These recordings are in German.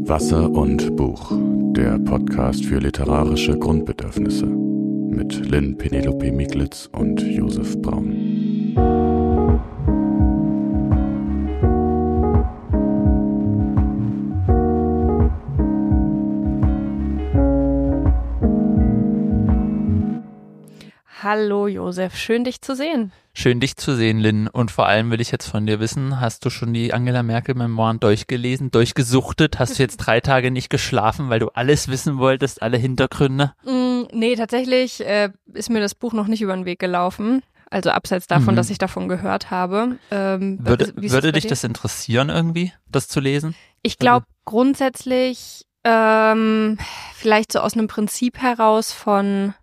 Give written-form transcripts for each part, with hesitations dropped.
Wasser und Buch, der Podcast für literarische Grundbedürfnisse mit Lynn Penelope Miglitz und Josef Braun. Hallo Josef, schön dich zu sehen. Schön dich zu sehen, Lynn. Und vor allem will ich jetzt von dir wissen, hast du schon die Angela Merkel-Memoiren durchgelesen, durchgesuchtet? Hast du jetzt 3 Tage nicht geschlafen, weil du alles wissen wolltest, alle Hintergründe? Nee, tatsächlich ist mir das Buch noch nicht über den Weg gelaufen. Also abseits davon, dass ich davon gehört habe. Würde dich das interessieren irgendwie, das zu lesen? Ich glaube grundsätzlich vielleicht so aus einem Prinzip heraus von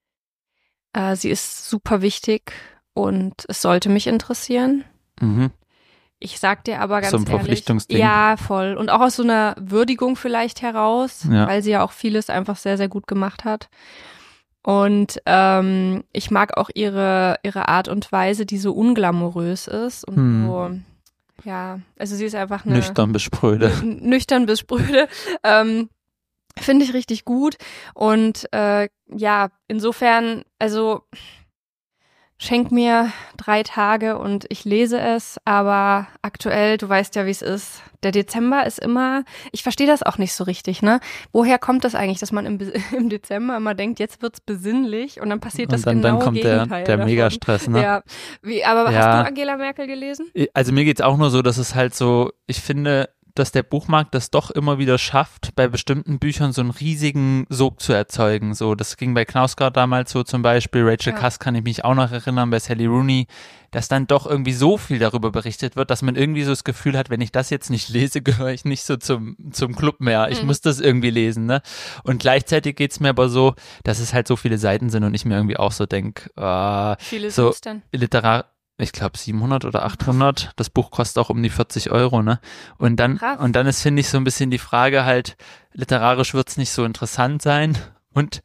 sie ist super wichtig und es sollte mich interessieren. Mhm. Ich sag dir aber ganz so ein ehrlich, Verpflichtungsding. ja, voll. Und auch aus so einer Würdigung vielleicht heraus, Ja. weil sie ja auch vieles einfach sehr, sehr gut gemacht hat. Und ich mag auch ihre Art und Weise, die so unglamourös ist und so, ja, also sie ist einfach eine Nüchtern bis spröde. Nüchtern bis spröde. Finde ich richtig gut. Und ja, insofern, also schenk mir 3 Tage und ich lese es, aber aktuell, du weißt ja, wie es ist. Der Dezember ist immer, ich verstehe das auch nicht so richtig, ne? Woher kommt das eigentlich, dass man im Dezember immer denkt, jetzt wird's besinnlich und dann passiert das Und genau dann kommt Gegenteil der davon. Megastress, ne? Ja, aber Ja. hast du Angela Merkel gelesen? Also mir geht's auch nur so, dass es halt so, ich finde, dass der Buchmarkt das doch immer wieder schafft, bei bestimmten Büchern so einen riesigen Sog zu erzeugen. So, das ging bei Knausgard damals so zum Beispiel, Rachel Cusk kann ich mich auch noch erinnern, bei Sally Rooney, dass dann doch irgendwie so viel darüber berichtet wird, dass man irgendwie so das Gefühl hat, wenn ich das jetzt nicht lese, gehöre ich nicht so zum Club mehr. Ich muss das irgendwie lesen, ne? Und gleichzeitig geht's mir aber so, dass es halt so viele Seiten sind und ich mir irgendwie auch so denke, Viele so sind's denn? ich glaube 700 oder 800. Das Buch kostet auch um die 40 Euro, ne? Und dann ist, finde ich, so ein bisschen die Frage halt, literarisch wird's nicht so interessant sein. Und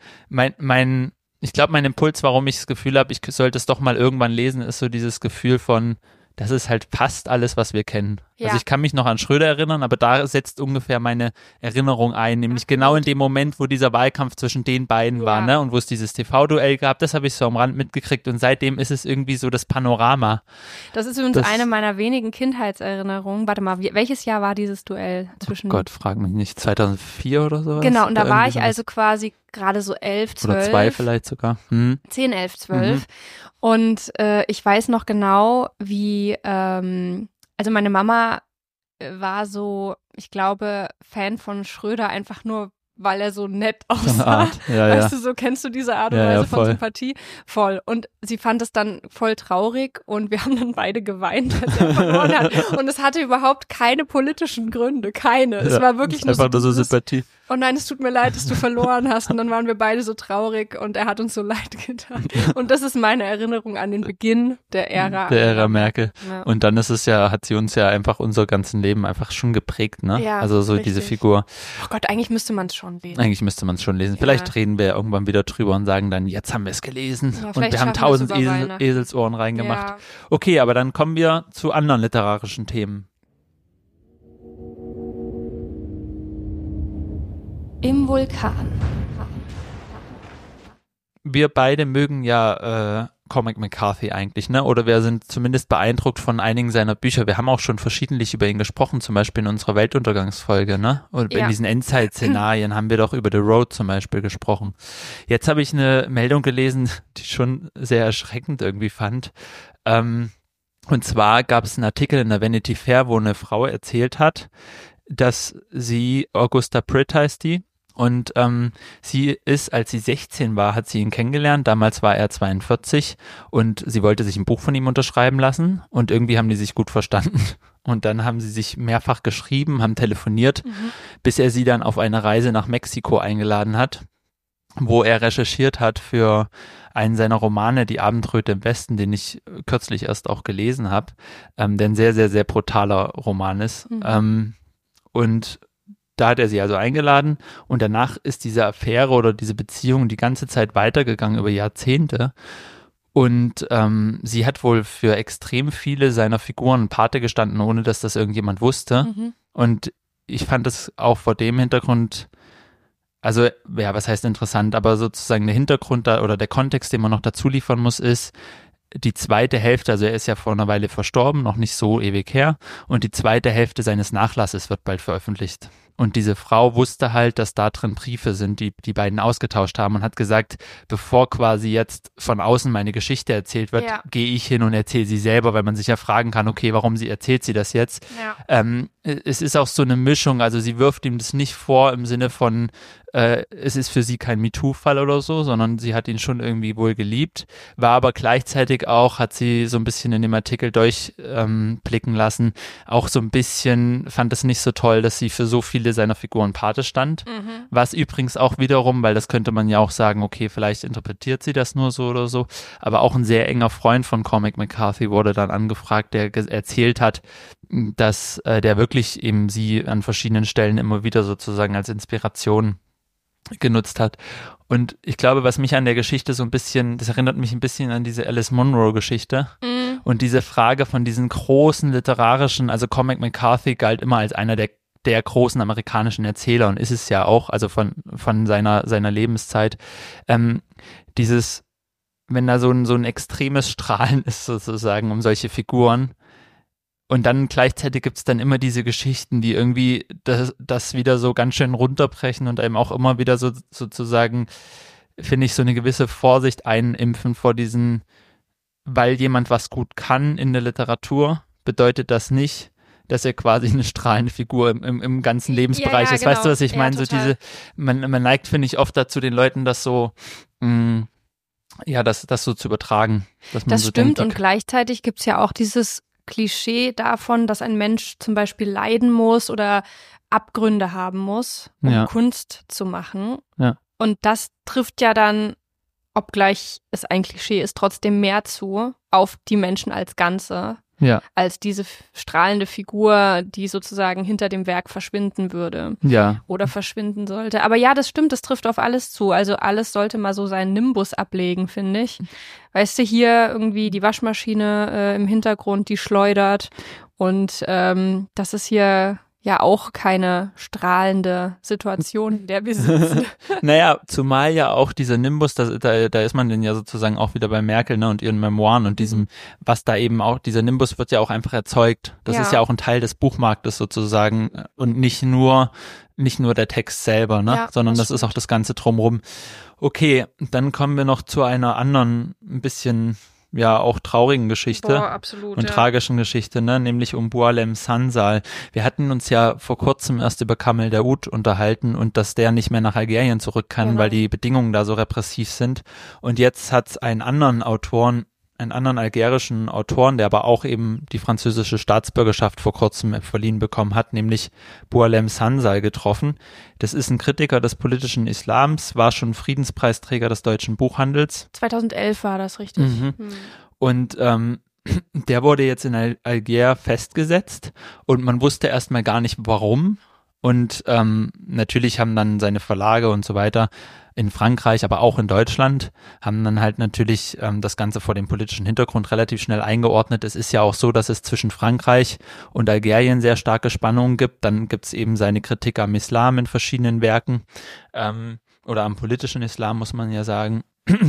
ich glaube, mein Impuls, warum ich das Gefühl habe, ich sollte es doch mal irgendwann lesen, ist so dieses Gefühl von, das ist halt fast alles, was wir kennen. Ja. Also ich kann mich noch an Schröder erinnern, aber da setzt ungefähr meine Erinnerung ein, nämlich genau in dem Moment, wo dieser Wahlkampf zwischen den beiden war, ne, und wo es dieses TV-Duell gab, das habe ich so am Rand mitgekriegt und seitdem ist es irgendwie so das Panorama. Das ist übrigens eine meiner wenigen Kindheitserinnerungen. Warte mal, welches Jahr war dieses Duell zwischen? Gott, frag mich nicht, 2004 oder sowas? Genau, und da war ich sowas? also quasi gerade so 11, 12. Oder 2 vielleicht sogar. 10, 11, 12. Und ich weiß noch genau, wie, also meine Mama war so, ich glaube, Fan von Schröder einfach nur, weil er so nett aussah. Weißt du, so kennst du diese Art und Weise von Sympathie? Voll. Und sie fand es dann voll traurig und wir haben dann beide geweint, als er verloren hat. Und es hatte überhaupt keine politischen Gründe, keine. Es war wirklich nur einfach nur so Sympathie. Oh nein, es tut mir leid, dass du verloren hast. Und dann waren wir beide so traurig und er hat uns so leid getan. Und das ist meine Erinnerung an den Beginn der Ära. Der Ära Merkel. Ja. Und dann ist es ja, hat sie uns ja einfach unser ganzen Leben einfach schon geprägt, ne? Ja, also so richtig. diese Figur. Oh Gott, eigentlich müsste man es schon lesen. Eigentlich müsste man es schon lesen. Vielleicht reden wir irgendwann wieder drüber und sagen dann, jetzt haben wir es gelesen. Ja, und wir haben schaffen wir es 1000 über Weihnachten. Eselsohren reingemacht. Ja. Okay, aber dann kommen wir zu anderen literarischen Themen. Im Vulkan. Wir beide mögen ja Cormac McCarthy eigentlich, ne? Oder wir sind zumindest beeindruckt von einigen seiner Bücher. Wir haben auch schon verschiedentlich über ihn gesprochen, zum Beispiel in unserer Weltuntergangsfolge, ne? Und in diesen Endzeit-Szenarien haben wir doch über The Road zum Beispiel gesprochen. Jetzt habe ich eine Meldung gelesen, die ich schon sehr erschreckend irgendwie fand. Und zwar gab es einen Artikel in der Vanity Fair, wo eine Frau erzählt hat, dass sie, Augusta Pritt heißt die, und sie ist, als sie 16 war, hat sie ihn kennengelernt. Damals war er 42 und sie wollte sich ein Buch von ihm unterschreiben lassen und irgendwie haben die sich gut verstanden. Und dann haben sie sich mehrfach geschrieben, haben telefoniert, bis er sie dann auf eine Reise nach Mexiko eingeladen hat, wo er recherchiert hat für einen seiner Romane, Die Abendröte im Westen, den ich kürzlich erst auch gelesen habe, der ein sehr, sehr, sehr brutaler Roman ist. Und da hat er sie also eingeladen und danach ist diese Affäre oder diese Beziehung die ganze Zeit weitergegangen über Jahrzehnte. Und sie hat wohl für extrem viele seiner Figuren Pate gestanden, ohne dass das irgendjemand wusste. Und ich fand es auch vor dem Hintergrund, also ja, was heißt interessant, aber sozusagen der Hintergrund oder der Kontext, den man noch dazu liefern muss, ist, die zweite Hälfte, also er ist ja vor einer Weile verstorben, noch nicht so ewig her, und die zweite Hälfte seines Nachlasses wird bald veröffentlicht. Und diese Frau wusste halt, dass da drin Briefe sind, die die beiden ausgetauscht haben, und hat gesagt, bevor quasi jetzt von außen meine Geschichte erzählt wird, gehe ich hin und erzähle sie selber, weil man sich ja fragen kann, okay, warum erzählt sie das jetzt? Ja. Es ist auch so eine Mischung, also sie wirft ihm das nicht vor im Sinne von, es ist für sie kein MeToo-Fall oder so, sondern sie hat ihn schon irgendwie wohl geliebt, war aber gleichzeitig auch, hat sie so ein bisschen in dem Artikel durchblicken lassen, auch so ein bisschen, fand es nicht so toll, dass sie für so viele seiner Figuren Pate stand, was übrigens auch wiederum, weil das könnte man ja auch sagen, okay, vielleicht interpretiert sie das nur so oder so, aber auch ein sehr enger Freund von Cormac McCarthy wurde dann angefragt, der erzählt hat, dass der wirklich eben sie an verschiedenen Stellen immer wieder sozusagen als Inspiration genutzt hat. Und ich glaube, was mich an der Geschichte so ein bisschen, das erinnert mich ein bisschen an diese Alice Munro-Geschichte. Und diese Frage von diesen großen literarischen, also Cormac McCarthy galt immer als einer der großen amerikanischen Erzähler und ist es ja auch, also von seiner Lebenszeit. Dieses, wenn da so ein extremes Strahlen ist sozusagen um solche Figuren, und dann gleichzeitig gibt's dann immer diese Geschichten, die irgendwie das wieder so ganz schön runterbrechen und einem auch immer wieder so sozusagen, finde ich, so eine gewisse Vorsicht einimpfen vor diesen, weil jemand was gut kann in der Literatur, bedeutet das nicht, dass er quasi eine strahlende Figur im ganzen Lebensbereich ist. Genau. Weißt du, was ich meine? So diese, man neigt, finde ich, oft dazu, den Leuten das so, das so zu übertragen. Dass man das so stimmt, denkt, okay. Und gleichzeitig gibt's ja auch dieses Klischee davon, dass ein Mensch zum Beispiel leiden muss oder Abgründe haben muss, um Kunst zu machen. Ja. Und das trifft ja dann, obgleich es ein Klischee ist, trotzdem mehr zu auf die Menschen als Ganze, als diese strahlende Figur, die sozusagen hinter dem Werk verschwinden würde oder verschwinden sollte. Aber ja, das stimmt, das trifft auf alles zu. Also alles sollte mal so seinen Nimbus ablegen, finde ich. Weißt du, hier irgendwie die Waschmaschine im Hintergrund, die schleudert, und das ist hier ja auch keine strahlende Situation, in der wir sitzen. Naja, zumal ja auch dieser Nimbus, da ist man dann ja sozusagen auch wieder bei Merkel, ne, und ihren Memoiren und diesem, was da eben auch, dieser Nimbus wird ja auch einfach erzeugt. Das ist ja auch ein Teil des Buchmarktes sozusagen und nicht nur der Text selber, ne, sondern das ist auch das Ganze drumherum. Okay, dann kommen wir noch zu einer anderen, ein bisschen auch traurigen Geschichte und tragischen Geschichte, ne, nämlich um Boualem Sansal. Wir hatten uns ja vor kurzem erst über Kamel Daoud unterhalten und dass der nicht mehr nach Algerien zurück kann, weil die Bedingungen da so repressiv sind. Und jetzt hat es einen anderen algerischen Autoren, der aber auch eben die französische Staatsbürgerschaft vor kurzem verliehen bekommen hat, nämlich Boualem Sansal getroffen. Das ist ein Kritiker des politischen Islams, war schon Friedenspreisträger des deutschen Buchhandels. 2011 war das, richtig. Und der wurde jetzt in Algier festgesetzt und man wusste erstmal gar nicht, warum. Und natürlich haben dann seine Verlage und so weiter in Frankreich, aber auch in Deutschland, haben dann halt natürlich das Ganze vor dem politischen Hintergrund relativ schnell eingeordnet. Es ist ja auch so, dass es zwischen Frankreich und Algerien sehr starke Spannungen gibt. Dann gibt es eben seine Kritik am Islam in verschiedenen Werken oder am politischen Islam, muss man ja sagen.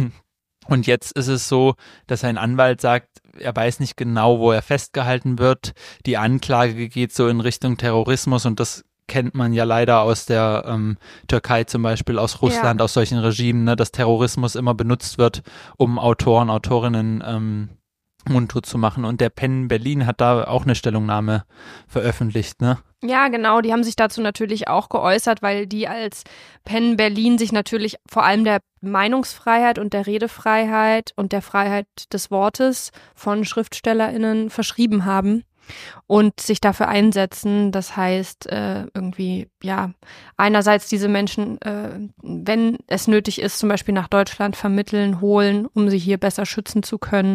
Und jetzt ist es so, dass ein Anwalt sagt, er weiß nicht genau, wo er festgehalten wird. Die Anklage geht so in Richtung Terrorismus und das kennt man ja leider aus der Türkei zum Beispiel, aus Russland, aus solchen Regimen, ne, dass Terrorismus immer benutzt wird, um Autoren, Autorinnen mundtot zu machen. Und der PEN Berlin hat da auch eine Stellungnahme veröffentlicht, ne? Ja, genau, die haben sich dazu natürlich auch geäußert, weil die als PEN Berlin sich natürlich vor allem der Meinungsfreiheit und der Redefreiheit und der Freiheit des Wortes von SchriftstellerInnen verschrieben haben und sich dafür einsetzen. Das heißt, irgendwie, einerseits diese Menschen, wenn es nötig ist, zum Beispiel nach Deutschland vermitteln, holen, um sie hier besser schützen zu können,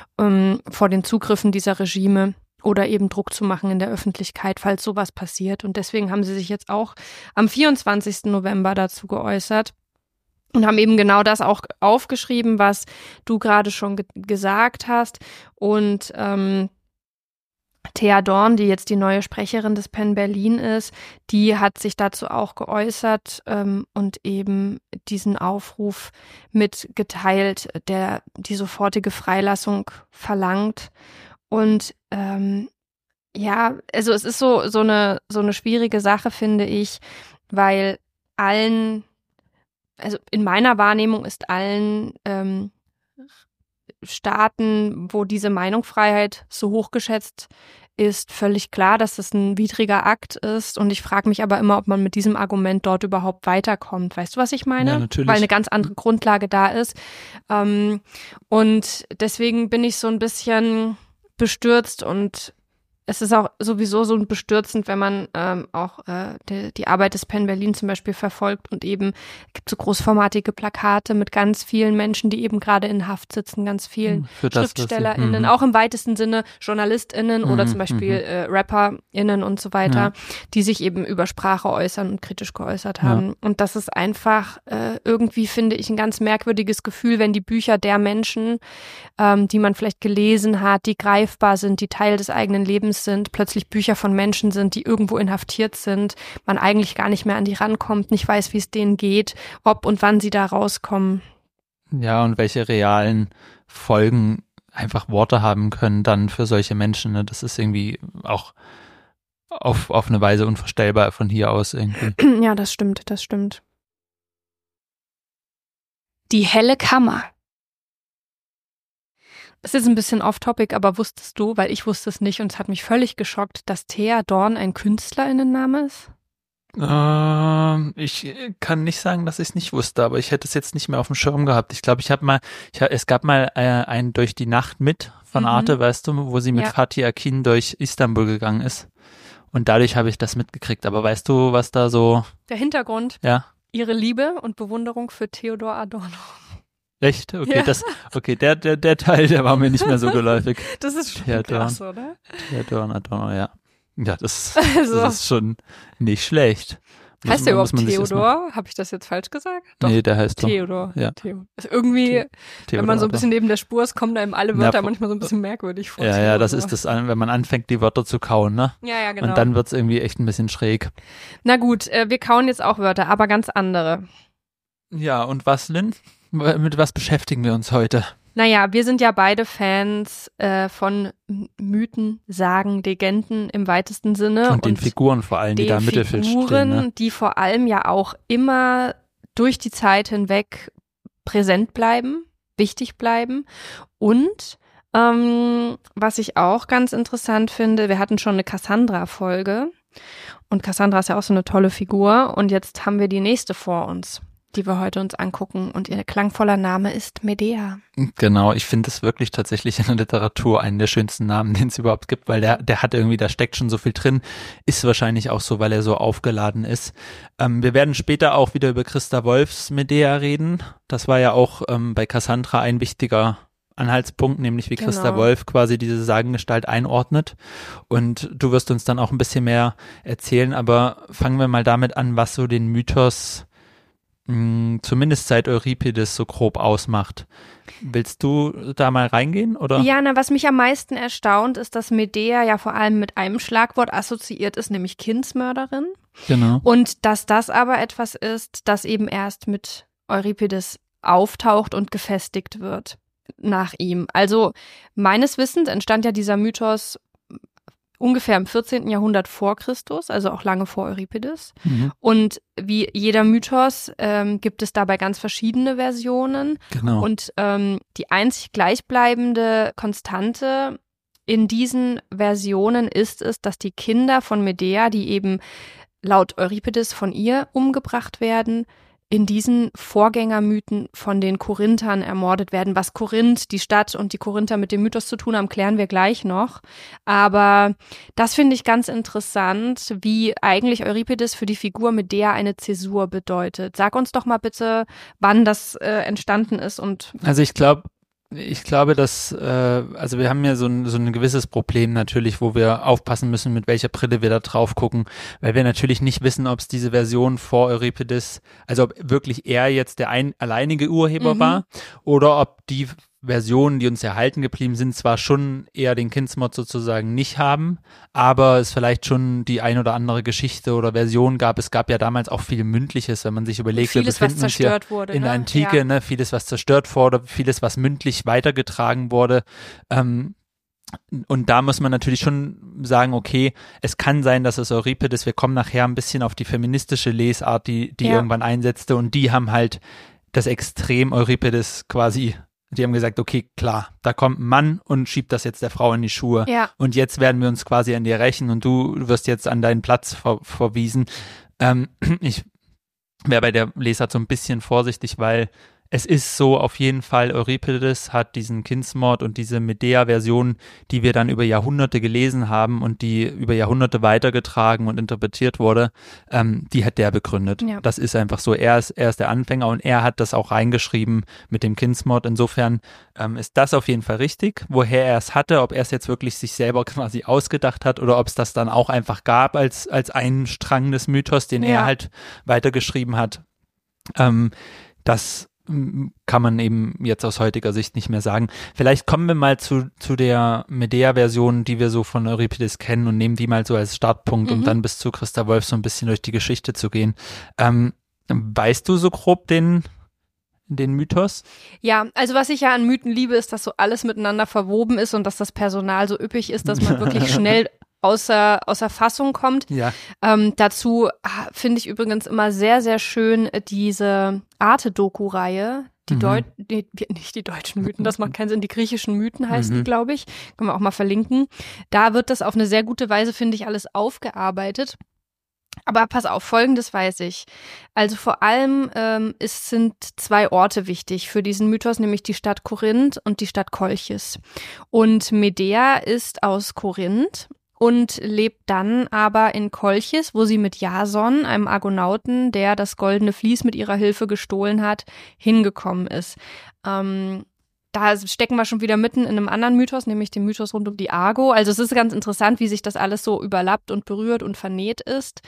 vor den Zugriffen dieser Regime. Oder eben Druck zu machen in der Öffentlichkeit, falls sowas passiert. Und deswegen haben sie sich jetzt auch am 24. November dazu geäußert und haben eben genau das auch aufgeschrieben, was du gerade schon gesagt hast. Und Thea Dorn, die jetzt die neue Sprecherin des PEN Berlin ist, die hat sich dazu auch geäußert und eben diesen Aufruf mitgeteilt, der die sofortige Freilassung verlangt. Und ja, also es ist so eine schwierige Sache, finde ich, weil also in meiner Wahrnehmung ist allen Staaten, wo diese Meinungsfreiheit so hoch geschätzt ist, völlig klar, dass das ein widriger Akt ist. Und ich frage mich aber immer, ob man mit diesem Argument dort überhaupt weiterkommt. Weißt du, was ich meine? Ja, natürlich. Weil eine ganz andere Grundlage da ist. Und deswegen bin ich so ein bisschen bestürzt und es ist auch sowieso so bestürzend, wenn man auch die Arbeit des PEN Berlin zum Beispiel verfolgt und eben gibt so großformatige Plakate mit ganz vielen Menschen, die eben gerade in Haft sitzen, ganz vielen SchriftstellerInnen, auch im weitesten Sinne JournalistInnen oder zum Beispiel RapperInnen und so weiter, die sich eben über Sprache äußern und kritisch geäußert haben. Und das ist einfach irgendwie, finde ich, ein ganz merkwürdiges Gefühl, wenn die Bücher der Menschen, die man vielleicht gelesen hat, die greifbar sind, die Teil des eigenen Lebens sind, plötzlich Bücher von Menschen sind, die irgendwo inhaftiert sind, man eigentlich gar nicht mehr an die rankommt, nicht weiß, wie es denen geht, ob und wann sie da rauskommen. Ja, und welche realen Folgen einfach Worte haben können dann für solche Menschen. Ne? Das ist irgendwie auch auf eine Weise unvorstellbar von hier aus irgendwie. Ja, das stimmt. Die helle Kammer. Das ist ein bisschen off-topic, aber wusstest du, weil ich wusste es nicht und es hat mich völlig geschockt, dass Thea Dorn ein KünstlerInnenname ist? Ich kann nicht sagen, dass ich es nicht wusste, aber ich hätte es jetzt nicht mehr auf dem Schirm gehabt. Ich glaube, es gab mal ein Durch die Nacht mit von Arte, weißt du, wo sie mit Fatih Akin durch Istanbul gegangen ist. Und dadurch habe ich das mitgekriegt. Aber weißt du, was da so... Der Hintergrund? Ja. Ihre Liebe und Bewunderung für Theodor Adorno. Echt? Okay, der Teil, der war mir nicht mehr so geläufig. Das ist schon krass, oder? Theodor Adorno, ja. Ja, das ist schon nicht schlecht. Heißt der überhaupt Theodor? Habe ich das jetzt falsch gesagt? Doch. Nee, der heißt Theodor. Ja. Also irgendwie, wenn man so ein bisschen neben der Spur ist, kommen einem alle Wörter manchmal so ein bisschen merkwürdig vor. Ja, das ist das, wenn man anfängt, die Wörter zu kauen, ne? Ja, genau. Und dann wird's irgendwie echt ein bisschen schräg. Na gut, wir kauen jetzt auch Wörter, aber ganz andere. Ja, und was, Lynn? Mit was beschäftigen wir uns heute? Naja, wir sind ja beide Fans von Mythen, Sagen, Legenden im weitesten Sinne. Und den Figuren vor allem, die da im Mittelfeld stehen. Figuren, die vor allem ja auch immer durch die Zeit hinweg präsent bleiben, wichtig bleiben. Und was ich auch ganz interessant finde, wir hatten schon eine Cassandra-Folge. Und Cassandra ist ja auch so eine tolle Figur. Und jetzt haben wir die nächste vor uns, die wir heute uns angucken. Und ihr klangvoller Name ist Medea. Genau, ich finde es wirklich tatsächlich in der Literatur einen der schönsten Namen, den es überhaupt gibt, weil der hat irgendwie, da steckt schon so viel drin, ist wahrscheinlich auch so, weil er so aufgeladen ist. Wir werden später auch wieder über Christa Wolfs Medea reden. Das war ja auch bei Cassandra ein wichtiger Anhaltspunkt, nämlich wie Christa Wolf quasi diese Sagengestalt einordnet. Und du wirst uns dann auch ein bisschen mehr erzählen, aber fangen wir mal damit an, was so den Mythos zumindest seit Euripides so grob ausmacht. Willst du da mal reingehen, oder? Ja, was mich am meisten erstaunt, ist, dass Medea ja vor allem mit einem Schlagwort assoziiert ist, nämlich Kindsmörderin. Genau. Und dass das aber etwas ist, das eben erst mit Euripides auftaucht und gefestigt wird nach ihm. Also meines Wissens entstand ja dieser Mythos ungefähr im 14. Jahrhundert vor Christus, also auch lange vor Euripides. Und wie jeder Mythos gibt es dabei ganz verschiedene Versionen. Genau. Und die einzig gleichbleibende Konstante in diesen Versionen ist es, dass die Kinder von Medea, die eben laut Euripides von ihr umgebracht werden, in diesen Vorgängermythen von den Korinthern ermordet werden. Was Korinth, die Stadt und die Korinther mit dem Mythos zu tun haben, klären wir gleich noch. Aber das finde ich ganz interessant, wie eigentlich Euripides für die Figur Medea eine Zäsur bedeutet. Sag uns doch mal bitte, wann das entstanden ist. Und also ich glaube, dass, also wir haben ja so ein gewisses Problem natürlich, wo wir aufpassen müssen, mit welcher Brille wir da drauf gucken, weil wir natürlich nicht wissen, ob es diese Version vor Euripides, also ob wirklich er jetzt der alleinige Urheber war oder ob die Versionen, die uns erhalten geblieben sind, zwar schon eher den Kindsmord sozusagen nicht haben, aber es vielleicht schon die ein oder andere Geschichte oder Version gab. Es gab ja damals auch viel Mündliches, wenn man sich überlegt, wir befinden uns hier in der Antike, ne? Vieles, was zerstört wurde, vieles, was mündlich weitergetragen wurde. Und da muss man natürlich schon sagen, okay, es kann sein, dass es Euripides, wir kommen nachher ein bisschen auf die feministische Lesart, die irgendwann einsetzte, und die haben halt das Extrem Euripides quasi, die haben gesagt, okay, klar, da kommt ein Mann und schiebt das jetzt der Frau in die Schuhe. Ja. Und jetzt werden wir uns quasi an dir rächen und du wirst jetzt an deinen Platz verwiesen. Ich wäre bei der Lesart so ein bisschen vorsichtig, weil es ist so, auf jeden Fall, Euripides hat diesen Kindsmord und diese Medea-Version, die wir dann über Jahrhunderte gelesen haben und die über Jahrhunderte weitergetragen und interpretiert wurde, die hat der begründet. Ja. Das ist einfach so. Er ist der Anfänger und er hat das auch reingeschrieben mit dem Kindsmord. Insofern ist das auf jeden Fall richtig. Woher er es hatte, ob er es jetzt wirklich sich selber quasi ausgedacht hat oder ob es das dann auch einfach gab als einen Strang des Mythos, den er halt weitergeschrieben hat, das kann man eben jetzt aus heutiger Sicht nicht mehr sagen. Vielleicht kommen wir mal zu der Medea-Version, die wir so von Euripides kennen, und nehmen die mal so als Startpunkt, um dann bis zu Christa Wolf so ein bisschen durch die Geschichte zu gehen. Weißt du so grob den Mythos? Ja, also was ich ja an Mythen liebe, ist, dass so alles miteinander verwoben ist und dass das Personal so üppig ist, dass man wirklich schnell außer Fassung kommt. Ja. Dazu finde ich übrigens immer sehr, sehr schön diese Arte-Doku-Reihe, nicht die deutschen Mythen, das macht keinen Sinn, die griechischen Mythen heißen die, glaube ich. Können wir auch mal verlinken. Da wird das auf eine sehr gute Weise, finde ich, alles aufgearbeitet. Aber pass auf, Folgendes weiß ich. Also vor allem sind 2 Orte wichtig für diesen Mythos, nämlich die Stadt Korinth und die Stadt Kolchis. Und Medea ist aus Korinth und lebt dann aber in Kolchis, wo sie mit Jason, einem Argonauten, der das goldene Vlies mit ihrer Hilfe gestohlen hat, hingekommen ist. Da stecken wir schon wieder mitten in einem anderen Mythos, nämlich dem Mythos rund um die Argo. Also es ist ganz interessant, wie sich das alles so überlappt und berührt und vernäht ist.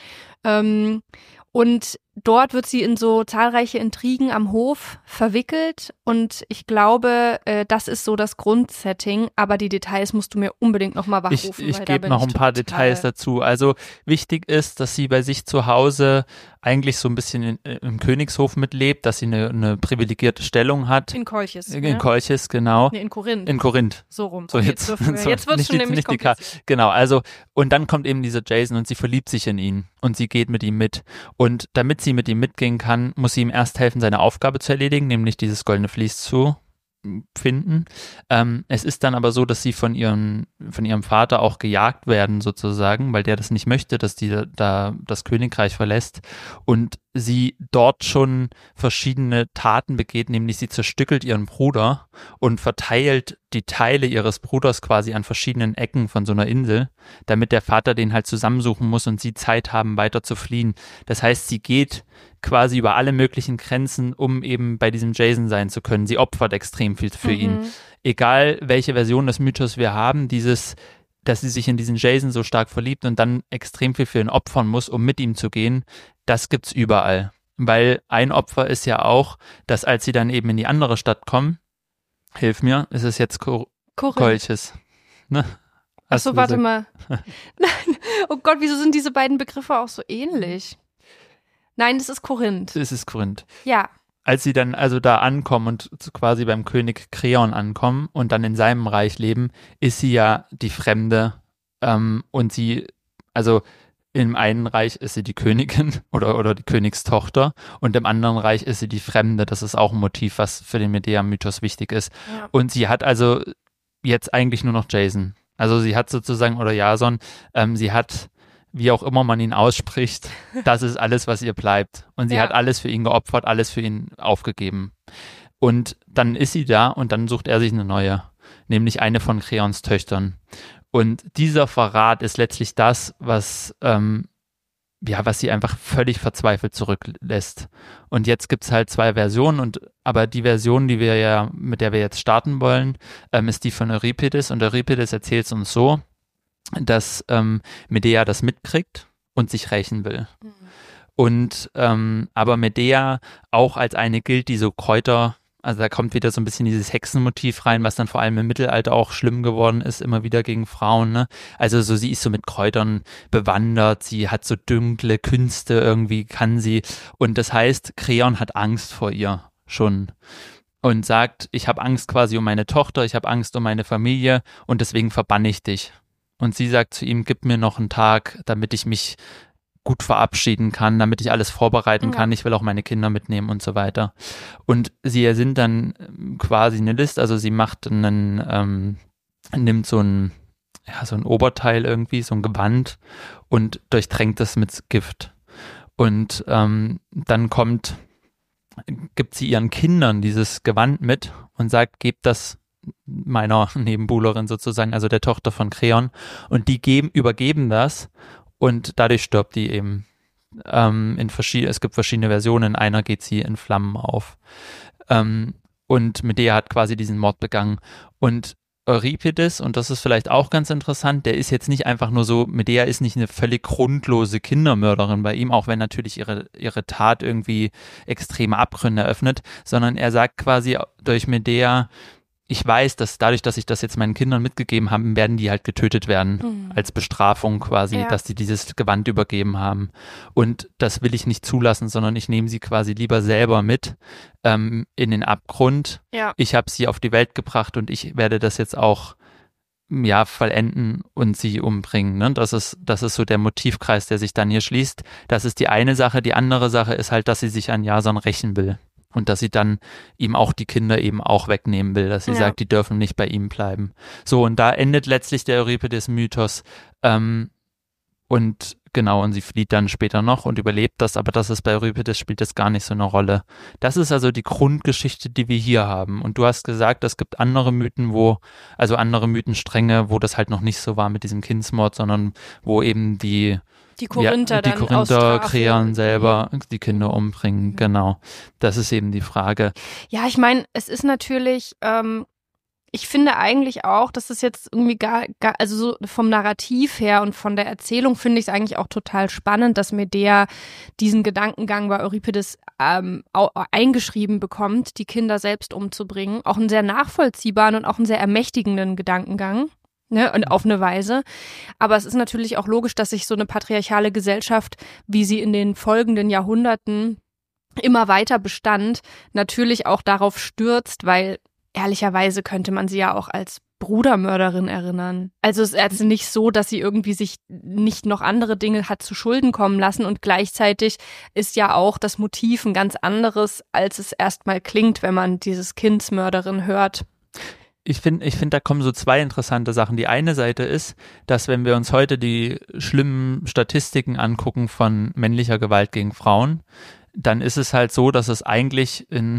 Und dort wird sie in so zahlreiche Intrigen am Hof verwickelt und ich glaube, das ist so das Grundsetting, aber die Details musst du mir unbedingt nochmal wachrufen. Ich gebe noch ein paar Details dazu. Also wichtig ist, dass sie bei sich zu Hause eigentlich so ein bisschen im Königshof mitlebt, dass sie eine privilegierte Stellung hat. In Kolchis. In Kolchis, genau. Nee, in Korinth. In Korinth. So rum. So, okay, jetzt wird's schon nämlich kompliziert. Genau, also und dann kommt eben dieser Jason und sie verliebt sich in ihn und sie geht mit ihm mit. Und damit sie mit ihm mitgehen kann, muss sie ihm erst helfen, seine Aufgabe zu erledigen, nämlich dieses goldene Vlies zu finden. Es ist dann aber so, dass sie von ihrem Vater auch gejagt werden sozusagen, weil der das nicht möchte, dass die da das Königreich verlässt und sie dort schon verschiedene Taten begeht, nämlich sie zerstückelt ihren Bruder und verteilt die Teile ihres Bruders quasi an verschiedenen Ecken von so einer Insel, damit der Vater den halt zusammensuchen muss und sie Zeit haben, weiter zu fliehen. Das heißt, sie geht quasi über alle möglichen Grenzen, um eben bei diesem Jason sein zu können. Sie opfert extrem viel für ihn. Egal, welche Version des Mythos wir haben, dass sie sich in diesen Jason so stark verliebt und dann extrem viel für ihn opfern muss, um mit ihm zu gehen, das gibt's überall. Weil ein Opfer ist ja auch, dass als sie dann eben in die andere Stadt kommen, hilf mir, ist es jetzt Kolchis, ne? Achso, warte mal. Nein, oh Gott, wieso sind diese beiden Begriffe auch so ähnlich? Nein, das ist Korinth. Das ist Korinth. Ja. Als sie dann also da ankommen und quasi beim König Kreon ankommen und dann in seinem Reich leben, ist sie ja die Fremde und sie, also im einen Reich ist sie die Königin oder die Königstochter und im anderen Reich ist sie die Fremde. Das ist auch ein Motiv, was für den Medea-Mythos wichtig ist. Ja. Und sie hat also jetzt eigentlich nur noch Jason. Also sie hat sozusagen, oder Jason, sie hat, wie auch immer man ihn ausspricht, das ist alles, was ihr bleibt. Und sie hat alles für ihn geopfert, alles für ihn aufgegeben. Und dann ist sie da und dann sucht er sich eine neue, nämlich eine von Kreons Töchtern. Und dieser Verrat ist letztlich das, was sie einfach völlig verzweifelt zurücklässt. Und jetzt gibt's halt 2 Versionen, aber die Version, mit der wir jetzt starten wollen, ist die von Euripides. Und Euripides erzählt es uns so, dass Medea das mitkriegt und sich rächen will. Und aber Medea auch als eine gilt, die so Kräuter Also da kommt wieder so ein bisschen dieses Hexenmotiv rein, was dann vor allem im Mittelalter auch schlimm geworden ist, immer wieder gegen Frauen, ne? Also so, sie ist so mit Kräutern bewandert, sie hat so dunkle Künste, irgendwie kann sie. Und das heißt, Kreon hat Angst vor ihr schon und sagt, ich habe Angst quasi um meine Tochter, ich habe Angst um meine Familie und deswegen verbanne ich dich. Und sie sagt zu ihm, gib mir noch einen Tag, damit ich mich gut verabschieden kann, damit ich alles vorbereiten kann. Ich will auch meine Kinder mitnehmen und so weiter. Und sie ersinnt dann quasi eine List, also sie macht nimmt so ein Oberteil irgendwie, so ein Gewand und durchtränkt es mit Gift. Und dann gibt sie ihren Kindern dieses Gewand mit und sagt, gebt das meiner Nebenbuhlerin sozusagen, also der Tochter von Kreon, und die übergeben das. Und dadurch stirbt die eben. Es gibt verschiedene Versionen. In einer geht sie in Flammen auf. Und Medea hat quasi diesen Mord begangen. Und Euripides, und das ist vielleicht auch ganz interessant, der ist jetzt nicht einfach nur so, Medea ist nicht eine völlig grundlose Kindermörderin bei ihm, auch wenn natürlich ihre Tat irgendwie extreme Abgründe eröffnet, sondern er sagt quasi durch Medea, ich weiß, dass dadurch, dass ich das jetzt meinen Kindern mitgegeben habe, werden die halt getötet werden, als Bestrafung quasi, dass die dieses Gewand übergeben haben. Und das will ich nicht zulassen, sondern ich nehme sie quasi lieber selber mit in den Abgrund. Ja. Ich habe sie auf die Welt gebracht und ich werde das jetzt auch vollenden und sie umbringen. Ne? Das ist so der Motivkreis, der sich dann hier schließt. Das ist die eine Sache. Die andere Sache ist halt, dass sie sich an Jason rächen will. Und dass sie dann ihm auch die Kinder eben auch wegnehmen will, dass sie sagt, die dürfen nicht bei ihm bleiben. So, und da endet letztlich der Euripides-Mythos. Und sie flieht dann später noch und überlebt das, aber das ist bei Euripides spielt das gar nicht so eine Rolle. Das ist also die Grundgeschichte, die wir hier haben. Und du hast gesagt, es gibt andere Mythen, andere Mythenstränge, wo das halt noch nicht so war mit diesem Kindsmord, sondern wo eben die Korinther Kreon selber die Kinder umbringen, genau. Das ist eben die Frage. Ja, ich meine, es ist natürlich, ich finde eigentlich auch, dass es jetzt irgendwie also so vom Narrativ her und von der Erzählung finde ich es eigentlich auch total spannend, dass Medea diesen Gedankengang bei Euripides eingeschrieben bekommt, die Kinder selbst umzubringen. Auch einen sehr nachvollziehbaren und auch einen sehr ermächtigenden Gedankengang. Ne, und auf eine Weise. Aber es ist natürlich auch logisch, dass sich so eine patriarchale Gesellschaft, wie sie in den folgenden Jahrhunderten immer weiter bestand, natürlich auch darauf stürzt, weil ehrlicherweise könnte man sie ja auch als Brudermörderin erinnern. Also es ist jetzt nicht so, dass sie irgendwie sich nicht noch andere Dinge hat zu Schulden kommen lassen und gleichzeitig ist ja auch das Motiv ein ganz anderes, als es erstmal klingt, wenn man dieses Kindsmörderin hört. Ich finde, da kommen so zwei interessante Sachen. Die eine Seite ist, dass wenn wir uns heute die schlimmen Statistiken angucken von männlicher Gewalt gegen Frauen, dann ist es halt so, dass es eigentlich in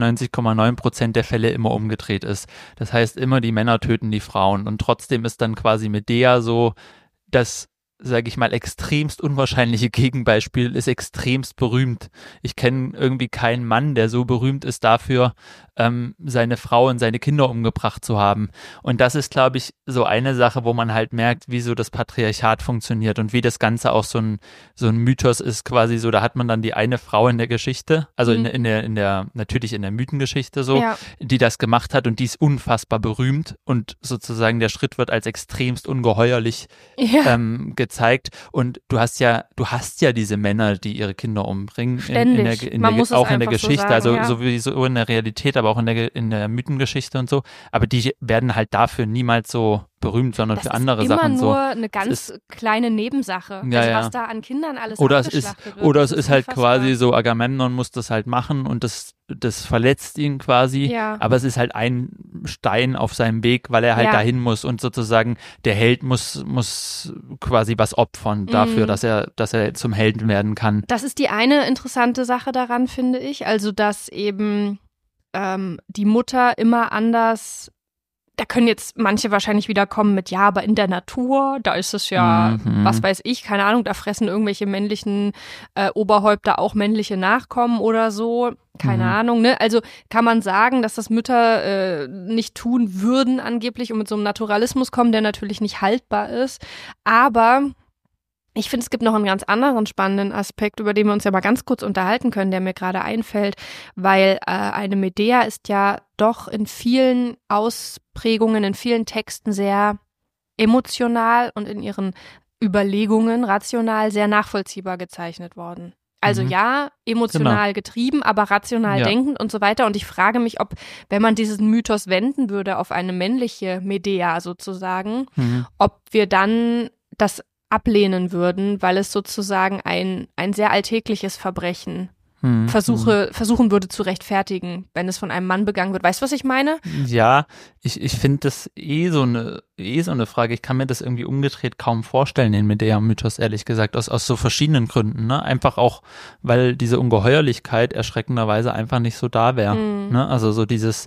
99,9% der Fälle immer umgedreht ist. Das heißt, immer die Männer töten die Frauen und trotzdem ist dann quasi Medea so, dass sage ich mal, extremst unwahrscheinliche Gegenbeispiel ist extremst berühmt. Ich kenne irgendwie keinen Mann, der so berühmt ist dafür, seine Frau und seine Kinder umgebracht zu haben. Und das ist, glaube ich, so eine Sache, wo man halt merkt, wie so das Patriarchat funktioniert und wie das Ganze auch so ein Mythos ist, quasi so, da hat man dann die eine Frau in der Geschichte, also natürlich in der Mythengeschichte so, die das gemacht hat und die ist unfassbar berühmt und sozusagen der Schritt wird als extremst ungeheuerlich gezeigt und du hast ja diese Männer, die ihre Kinder umbringen, auch in der Geschichte, so sagen, also sowieso in der Realität, aber auch in der Mythengeschichte und so, aber die werden halt dafür niemals so berühmt, sondern für andere Sachen so. Das ist immer nur eine ganz kleine Nebensache, was da an Kindern alles abgeschlachtet wird. Oder es ist halt quasi so, Agamemnon muss das halt machen und das verletzt ihn quasi, aber es ist halt ein Stein auf seinem Weg, weil er halt dahin muss und sozusagen der Held muss quasi was opfern dafür, dass er zum Helden werden kann. Das ist die eine interessante Sache daran, finde ich, also dass eben die Mutter immer anders. Da können jetzt manche wahrscheinlich wieder kommen mit, aber in der Natur, da ist es ja, was weiß ich, keine Ahnung, da fressen irgendwelche männlichen Oberhäupter auch männliche Nachkommen oder so, keine Ahnung, ne? Also kann man sagen, dass das Mütter nicht tun würden angeblich und mit so einem Naturalismus kommen, der natürlich nicht haltbar ist, aber Ich finde, es gibt noch einen ganz anderen spannenden Aspekt, über den wir uns ja mal ganz kurz unterhalten können, der mir gerade einfällt, weil eine Medea ist ja doch in vielen Ausprägungen, in vielen Texten sehr emotional und in ihren Überlegungen rational sehr nachvollziehbar gezeichnet worden. Also ja, emotional getrieben, aber rational denkend und so weiter. Und ich frage mich, ob, wenn man diesen Mythos wenden würde auf eine männliche Medea sozusagen, ob wir dann das ablehnen würden, weil es sozusagen ein sehr alltägliches Verbrechen versuchen würde zu rechtfertigen, wenn es von einem Mann begangen wird. Weißt du, was ich meine? Ja, ich finde das so eine Frage. Ich kann mir das irgendwie umgedreht kaum vorstellen, den Medea-Mythos, ehrlich gesagt, aus so verschiedenen Gründen. Ne? Einfach auch, weil diese Ungeheuerlichkeit erschreckenderweise einfach nicht so da wäre. Ne? Also so dieses,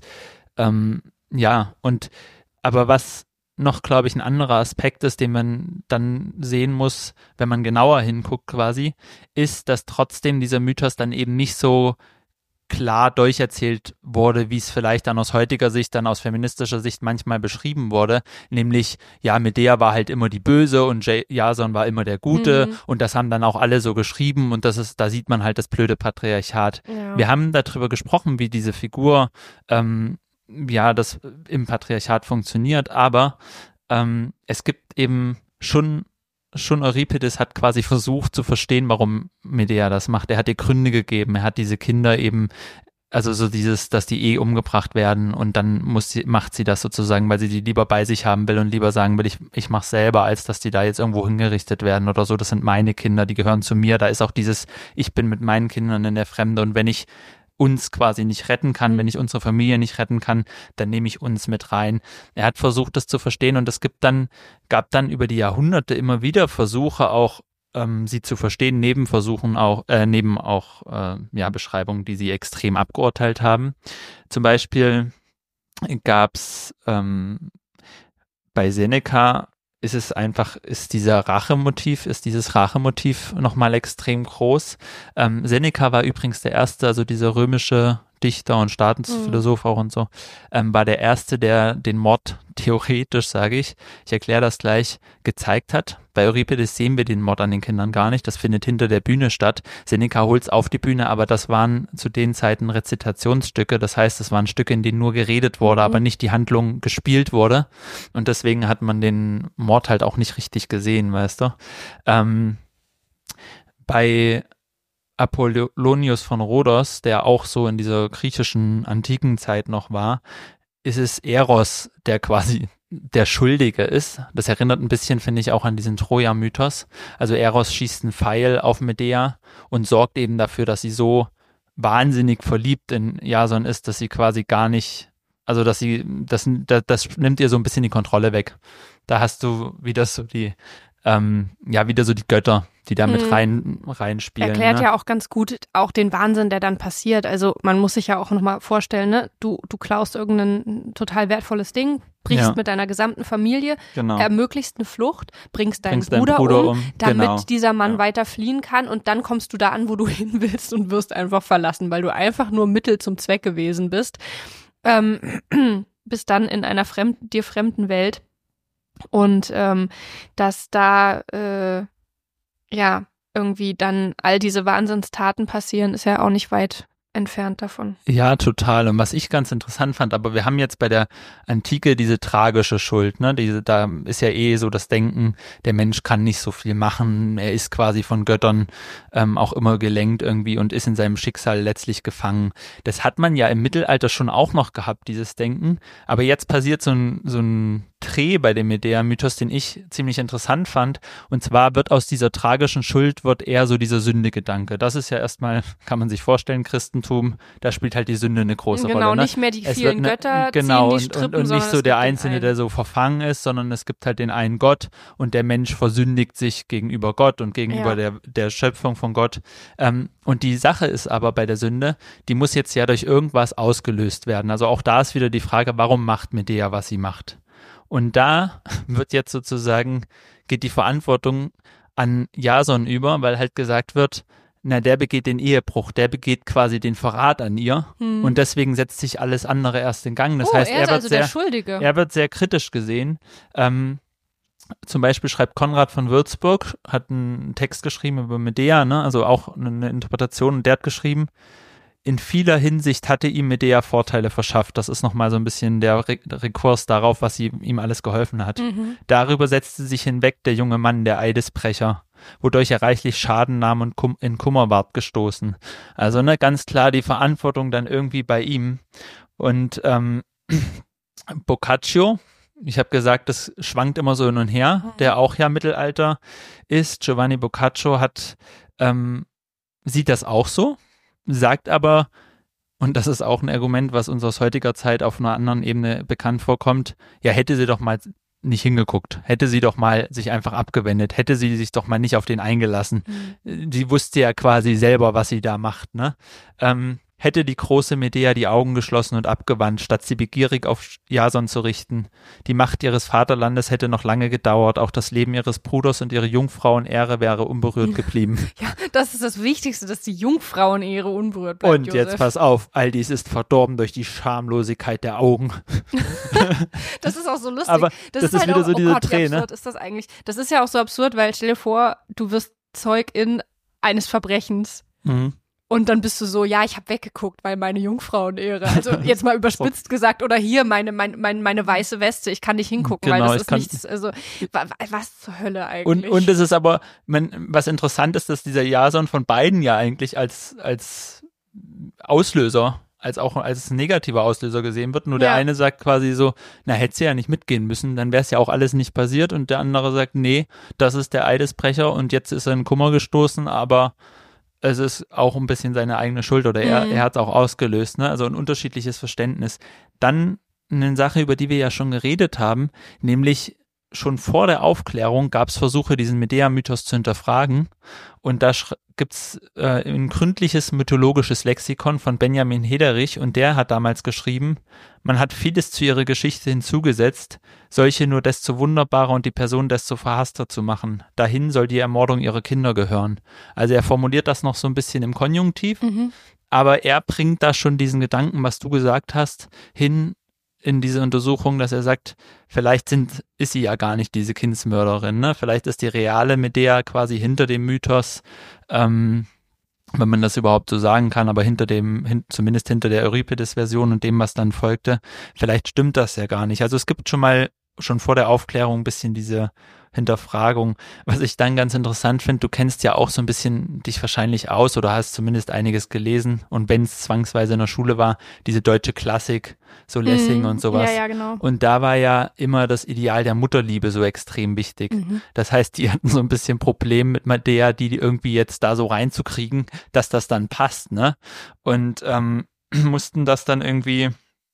aber was noch, glaube ich, ein anderer Aspekt ist, den man dann sehen muss, wenn man genauer hinguckt quasi, ist, dass trotzdem dieser Mythos dann eben nicht so klar durcherzählt wurde, wie es vielleicht dann aus heutiger Sicht, dann aus feministischer Sicht manchmal beschrieben wurde, nämlich, ja, Medea war halt immer die Böse und Jason war immer der Gute und das haben dann auch alle so geschrieben und da sieht man halt das blöde Patriarchat. Ja. Wir haben darüber gesprochen, wie diese Figur das im Patriarchat funktioniert, aber es gibt eben schon Euripides hat quasi versucht zu verstehen, warum Medea das macht. Er hat ihr Gründe gegeben, er hat diese Kinder eben, also so dieses, dass die umgebracht werden und dann macht sie das sozusagen, weil sie die lieber bei sich haben will und lieber sagen will, ich mach's selber, als dass die da jetzt irgendwo hingerichtet werden oder so. Das sind meine Kinder, die gehören zu mir. Da ist auch dieses, ich bin mit meinen Kindern in der Fremde und wenn ich uns quasi nicht retten kann, wenn ich unsere Familie nicht retten kann, dann nehme ich uns mit rein. Er hat versucht, das zu verstehen und es gab dann über die Jahrhunderte immer wieder Versuche auch, sie zu verstehen, neben Beschreibungen, die sie extrem abgeurteilt haben. Zum Beispiel gab's bei Seneca dieses Rachemotiv nochmal extrem groß. Seneca war übrigens der erste, also dieser römische Dichter und Staatsphilosoph auch und so, war der erste, der den Mord theoretisch, sage ich erkläre das gleich, gezeigt hat. Bei Euripides sehen wir den Mord an den Kindern gar nicht, das findet hinter der Bühne statt. Seneca holt es auf die Bühne, aber das waren zu den Zeiten Rezitationsstücke, das heißt, es waren Stücke, in denen nur geredet wurde, aber nicht die Handlung gespielt wurde und deswegen hat man den Mord halt auch nicht richtig gesehen, weißt du. Bei Apollonius von Rhodos, der auch so in dieser griechischen antiken Zeit noch war, ist es Eros, der quasi der Schuldige ist. Das erinnert ein bisschen, finde ich, auch an diesen Troja-Mythos. Also Eros schießt einen Pfeil auf Medea und sorgt eben dafür, dass sie so wahnsinnig verliebt in Jason ist, dass sie quasi gar nicht, also dass sie, das nimmt ihr so ein bisschen die Kontrolle weg. Da hast du wieder so die Götter, die da mit reinspielen. Erklärt ja auch ganz gut auch den Wahnsinn, der dann passiert. Also man muss sich ja auch nochmal vorstellen, ne? Du klaust irgendein total wertvolles Ding, brichst mit deiner gesamten Familie, ermöglichst eine Flucht, bringst deinen Bruder um, damit dieser Mann weiter fliehen kann und dann kommst du da an, wo du hin willst und wirst einfach verlassen, weil du einfach nur Mittel zum Zweck gewesen bist. Bist dann in einer dir fremden Welt. Und dass da irgendwie dann all diese Wahnsinnstaten passieren, ist ja auch nicht weit entfernt davon. Ja, total. Und was ich ganz interessant fand, aber wir haben jetzt bei der Antike diese tragische Schuld, ne? Da ist ja so das Denken, der Mensch kann nicht so viel machen, er ist quasi von Göttern auch immer gelenkt irgendwie und ist in seinem Schicksal letztlich gefangen. Das hat man ja im Mittelalter schon auch noch gehabt, dieses Denken, aber jetzt passiert so ein Dreh bei dem Medea-Mythos, den ich ziemlich interessant fand, und zwar wird aus dieser tragischen Schuld eher so dieser Sündegedanke. Das ist ja erstmal, kann man sich vorstellen, Christentum, da spielt halt die Sünde eine große Rolle. Genau, nicht mehr die vielen Götter ziehen die Strippen, und nicht so der Einzelne, der so verfangen ist, sondern es gibt halt den einen Gott und der Mensch versündigt sich gegenüber Gott und gegenüber der Schöpfung von Gott. Und die Sache ist aber bei der Sünde, die muss jetzt ja durch irgendwas ausgelöst werden. Also auch da ist wieder die Frage, warum macht Medea, was sie macht? Und da wird jetzt sozusagen, geht die Verantwortung an Jason über, weil halt gesagt wird, na, der begeht den Ehebruch, der begeht quasi den Verrat an ihr und deswegen setzt sich alles andere erst in Gang. Das heißt, er ist also der Schuldige. Er wird sehr kritisch gesehen. zum Beispiel schreibt Konrad von Würzburg, hat einen Text geschrieben über Medea, ne? Also auch eine Interpretation, und der hat geschrieben, in vieler Hinsicht hatte ihm Medea Vorteile verschafft. Das ist nochmal so ein bisschen der Rekurs darauf, was ihm alles geholfen hat. Darüber setzte sich hinweg der junge Mann, der Eidesbrecher, wodurch er reichlich Schaden nahm und in Kummer ward gestoßen. Also ne, ganz klar die Verantwortung dann irgendwie bei ihm. Und Boccaccio, ich habe gesagt, das schwankt immer so hin und her, der auch ja Mittelalter ist. Giovanni Boccaccio sieht das auch so, sagt aber, und das ist auch ein Argument, was uns aus heutiger Zeit auf einer anderen Ebene bekannt vorkommt, ja, hätte sie doch mal nicht hingeguckt, hätte sie doch mal sich einfach abgewendet, hätte sie sich doch mal nicht auf den eingelassen. Die wusste ja quasi selber, was sie da macht, ne? Hätte die große Medea die Augen geschlossen und abgewandt, statt sie begierig auf Jason zu richten. Die Macht ihres Vaterlandes hätte noch lange gedauert, auch das Leben ihres Bruders und ihre Jungfrauenehre wäre unberührt geblieben. Ja, das ist das Wichtigste, dass die Jungfrauenehre unberührt bleibt, Und Josef. Jetzt pass auf, all dies ist verdorben durch die Schamlosigkeit der Augen. Das ist auch so lustig. Aber das ist halt wieder auch, so diese Träne. Wie absurd ist das eigentlich? Das ist ja auch so absurd, weil stell dir vor, du wirst Zeugin eines Verbrechens. Und dann bist du so, ja, ich habe weggeguckt, weil meine Jungfrauenehre, also jetzt mal überspitzt gesagt, oder hier meine weiße Weste, ich kann nicht hingucken, genau, weil das ist nichts, also was zur Hölle eigentlich. Und es ist aber, was interessant ist, dass dieser Jason von beiden ja eigentlich als Auslöser, als negativer Auslöser gesehen wird. Nur der eine sagt quasi so, na, hätte sie ja nicht mitgehen müssen, dann wäre es ja auch alles nicht passiert. Und der andere sagt, nee, das ist der Eidesbrecher und jetzt ist er in Kummer gestoßen, aber es ist auch ein bisschen seine eigene Schuld oder er hat es auch ausgelöst, ne? Also ein unterschiedliches Verständnis. Dann eine Sache, über die wir ja schon geredet haben, nämlich schon vor der Aufklärung gab es Versuche, diesen Medea-Mythos zu hinterfragen. Und da gibt's ein gründliches mythologisches Lexikon von Benjamin Hederich und der hat damals geschrieben, man hat vieles zu ihrer Geschichte hinzugesetzt, solche nur desto wunderbarer und die Person desto verhasster zu machen. Dahin soll die Ermordung ihrer Kinder gehören. Also er formuliert das noch so ein bisschen im Konjunktiv, aber er bringt da schon diesen Gedanken, was du gesagt hast, hin in diese Untersuchung, dass er sagt, vielleicht ist sie ja gar nicht diese Kindsmörderin, ne? Vielleicht ist die reale Medea quasi hinter dem Mythos, wenn man das überhaupt so sagen kann, aber zumindest hinter der Euripides-Version und dem, was dann folgte, vielleicht stimmt das ja gar nicht. Also es gibt schon vor der Aufklärung ein bisschen diese Hinterfragung. Was ich dann ganz interessant finde, du kennst ja auch so ein bisschen dich wahrscheinlich aus oder hast zumindest einiges gelesen und wenn es zwangsweise in der Schule war, diese deutsche Klassik, so Lessing und sowas. Ja, genau. Und da war ja immer das Ideal der Mutterliebe so extrem wichtig. Das heißt, die hatten so ein bisschen Problem mit Medea, die irgendwie jetzt da so reinzukriegen, dass das dann passt, ne? Und mussten das dann irgendwie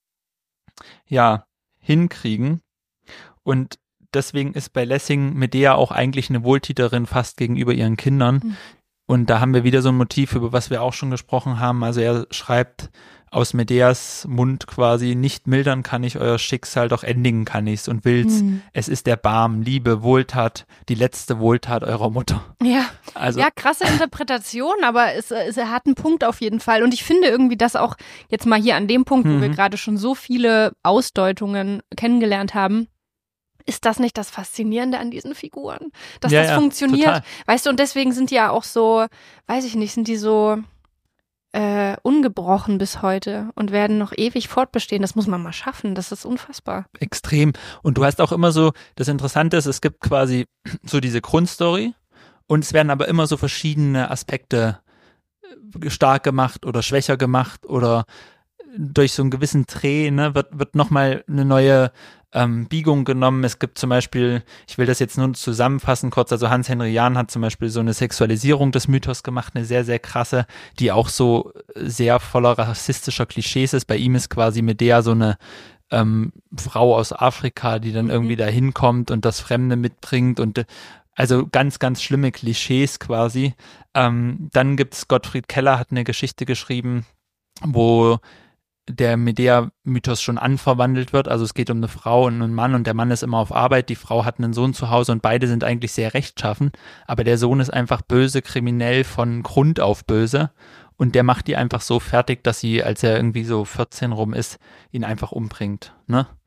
hinkriegen. Und deswegen ist bei Lessing Medea auch eigentlich eine Wohltäterin fast gegenüber ihren Kindern. Und da haben wir wieder so ein Motiv, über was wir auch schon gesprochen haben. Also er schreibt aus Medeas Mund quasi, nicht mildern kann ich euer Schicksal, doch endigen kann ich's und will's. Es ist Erbarmen, Liebe, Wohltat, die letzte Wohltat eurer Mutter. Ja, also, ja, krasse Interpretation, aber er hat einen Punkt auf jeden Fall. Und ich finde irgendwie, dass auch jetzt mal hier an dem Punkt, wo wir gerade schon so viele Ausdeutungen kennengelernt haben, ist das nicht das Faszinierende an diesen Figuren? Dass das funktioniert, total. Weißt du, und deswegen sind die ja auch so, weiß ich nicht, sind die so ungebrochen bis heute und werden noch ewig fortbestehen. Das muss man mal schaffen, das ist unfassbar. Extrem. Und du hast auch immer so, das Interessante ist, es gibt quasi so diese Grundstory und es werden aber immer so verschiedene Aspekte stark gemacht oder schwächer gemacht oder durch so einen gewissen Dreh, ne, wird nochmal eine neue Biegung genommen. Es gibt zum Beispiel, ich will das jetzt nur zusammenfassen kurz, also Hans-Henry Jahn hat zum Beispiel so eine Sexualisierung des Mythos gemacht, eine sehr, sehr krasse, die auch so sehr voller rassistischer Klischees ist. Bei ihm ist quasi Medea so eine Frau aus Afrika, die dann irgendwie da hinkommt und das Fremde mitbringt und also ganz, ganz schlimme Klischees quasi. Dann gibt's Gottfried Keller, hat eine Geschichte geschrieben, wo der Medea-Mythos schon anverwandelt wird. Also es geht um eine Frau und einen Mann und der Mann ist immer auf Arbeit, die Frau hat einen Sohn zu Hause und beide sind eigentlich sehr rechtschaffen, aber der Sohn ist einfach böse, kriminell von Grund auf böse und der macht die einfach so fertig, dass sie, als er irgendwie so 14 rum ist, ihn einfach umbringt, ne?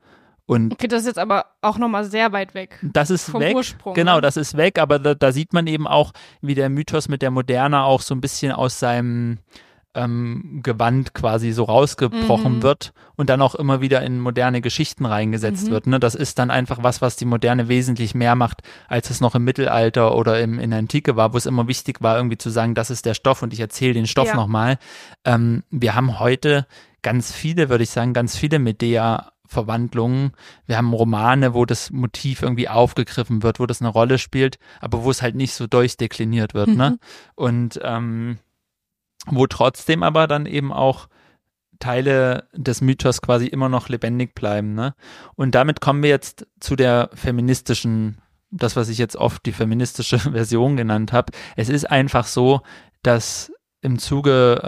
Und okay, das ist jetzt aber auch nochmal sehr weit weg. Das ist vom weg. Ursprung. Genau, ne? das ist weg, aber da sieht man eben auch, wie der Mythos mit der Moderne auch so ein bisschen aus seinem Gewand quasi so rausgebrochen wird und dann auch immer wieder in moderne Geschichten reingesetzt wird. Ne? Das ist dann einfach was die Moderne wesentlich mehr macht, als es noch im Mittelalter oder in der Antike war, wo es immer wichtig war, irgendwie zu sagen, das ist der Stoff und ich erzähle den Stoff nochmal. Wir haben heute ganz viele Medea-Verwandlungen. Wir haben Romane, wo das Motiv irgendwie aufgegriffen wird, wo das eine Rolle spielt, aber wo es halt nicht so durchdekliniert wird. Ne? Und wo trotzdem aber dann eben auch Teile des Mythos quasi immer noch lebendig bleiben. Ne? Und damit kommen wir jetzt zu der feministischen, das, was ich jetzt oft die feministische Version genannt habe. Es ist einfach so, dass im Zuge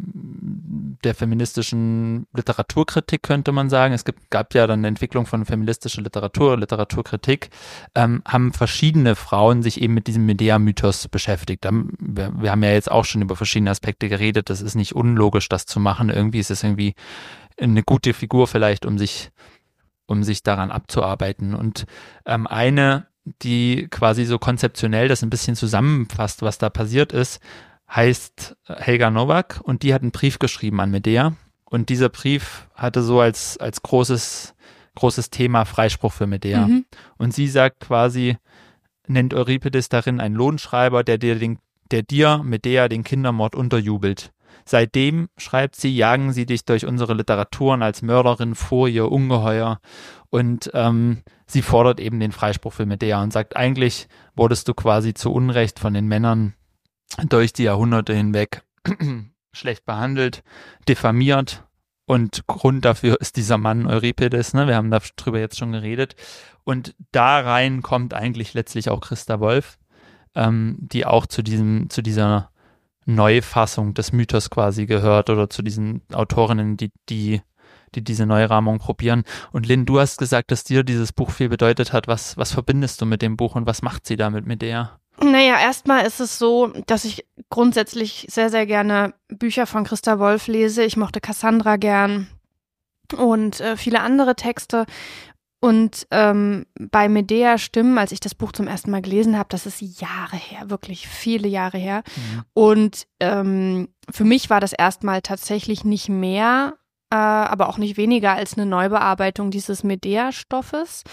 der feministischen Literaturkritik, könnte man sagen, gab ja dann eine Entwicklung von feministischer Literaturkritik, haben verschiedene Frauen sich eben mit diesem Medea-Mythos beschäftigt. Wir haben ja jetzt auch schon über verschiedene Aspekte geredet, das ist nicht unlogisch, das zu machen. Irgendwie ist es irgendwie eine gute Figur vielleicht, um sich daran abzuarbeiten. Und eine, die quasi so konzeptionell das ein bisschen zusammenfasst, was da passiert ist, heißt Helga Novak, und die hat einen Brief geschrieben an Medea, und dieser Brief hatte so als großes Thema Freispruch für Medea. Und sie sagt quasi, nennt Euripides darin einen Lohnschreiber, der dir, Medea, den Kindermord unterjubelt. Seitdem, schreibt sie, jagen sie dich durch unsere Literaturen als Mörderin vor ihr Ungeheuer, und sie fordert eben den Freispruch für Medea und sagt, eigentlich wurdest du quasi zu Unrecht von den Männern durch die Jahrhunderte hinweg schlecht behandelt, diffamiert, und Grund dafür ist dieser Mann Euripides, ne? Wir haben darüber jetzt schon geredet, und da rein kommt eigentlich letztlich auch Christa Wolf, die auch zu dieser Neufassung des Mythos quasi gehört, oder zu diesen Autorinnen, die diese Neurahmung probieren. Und Lynn, du hast gesagt, dass dir dieses Buch viel bedeutet hat. Was verbindest du mit dem Buch und was macht sie damit mit dir? Naja, erstmal ist es so, dass ich grundsätzlich sehr, sehr gerne Bücher von Christa Wolf lese. Ich mochte Cassandra gern und viele andere Texte. Und bei Medea Stimmen, als ich das Buch zum ersten Mal gelesen habe, das ist Jahre her, wirklich viele Jahre her. Und für mich war das erstmal tatsächlich nicht mehr, aber auch nicht weniger als eine Neubearbeitung dieses Medea-Stoffes.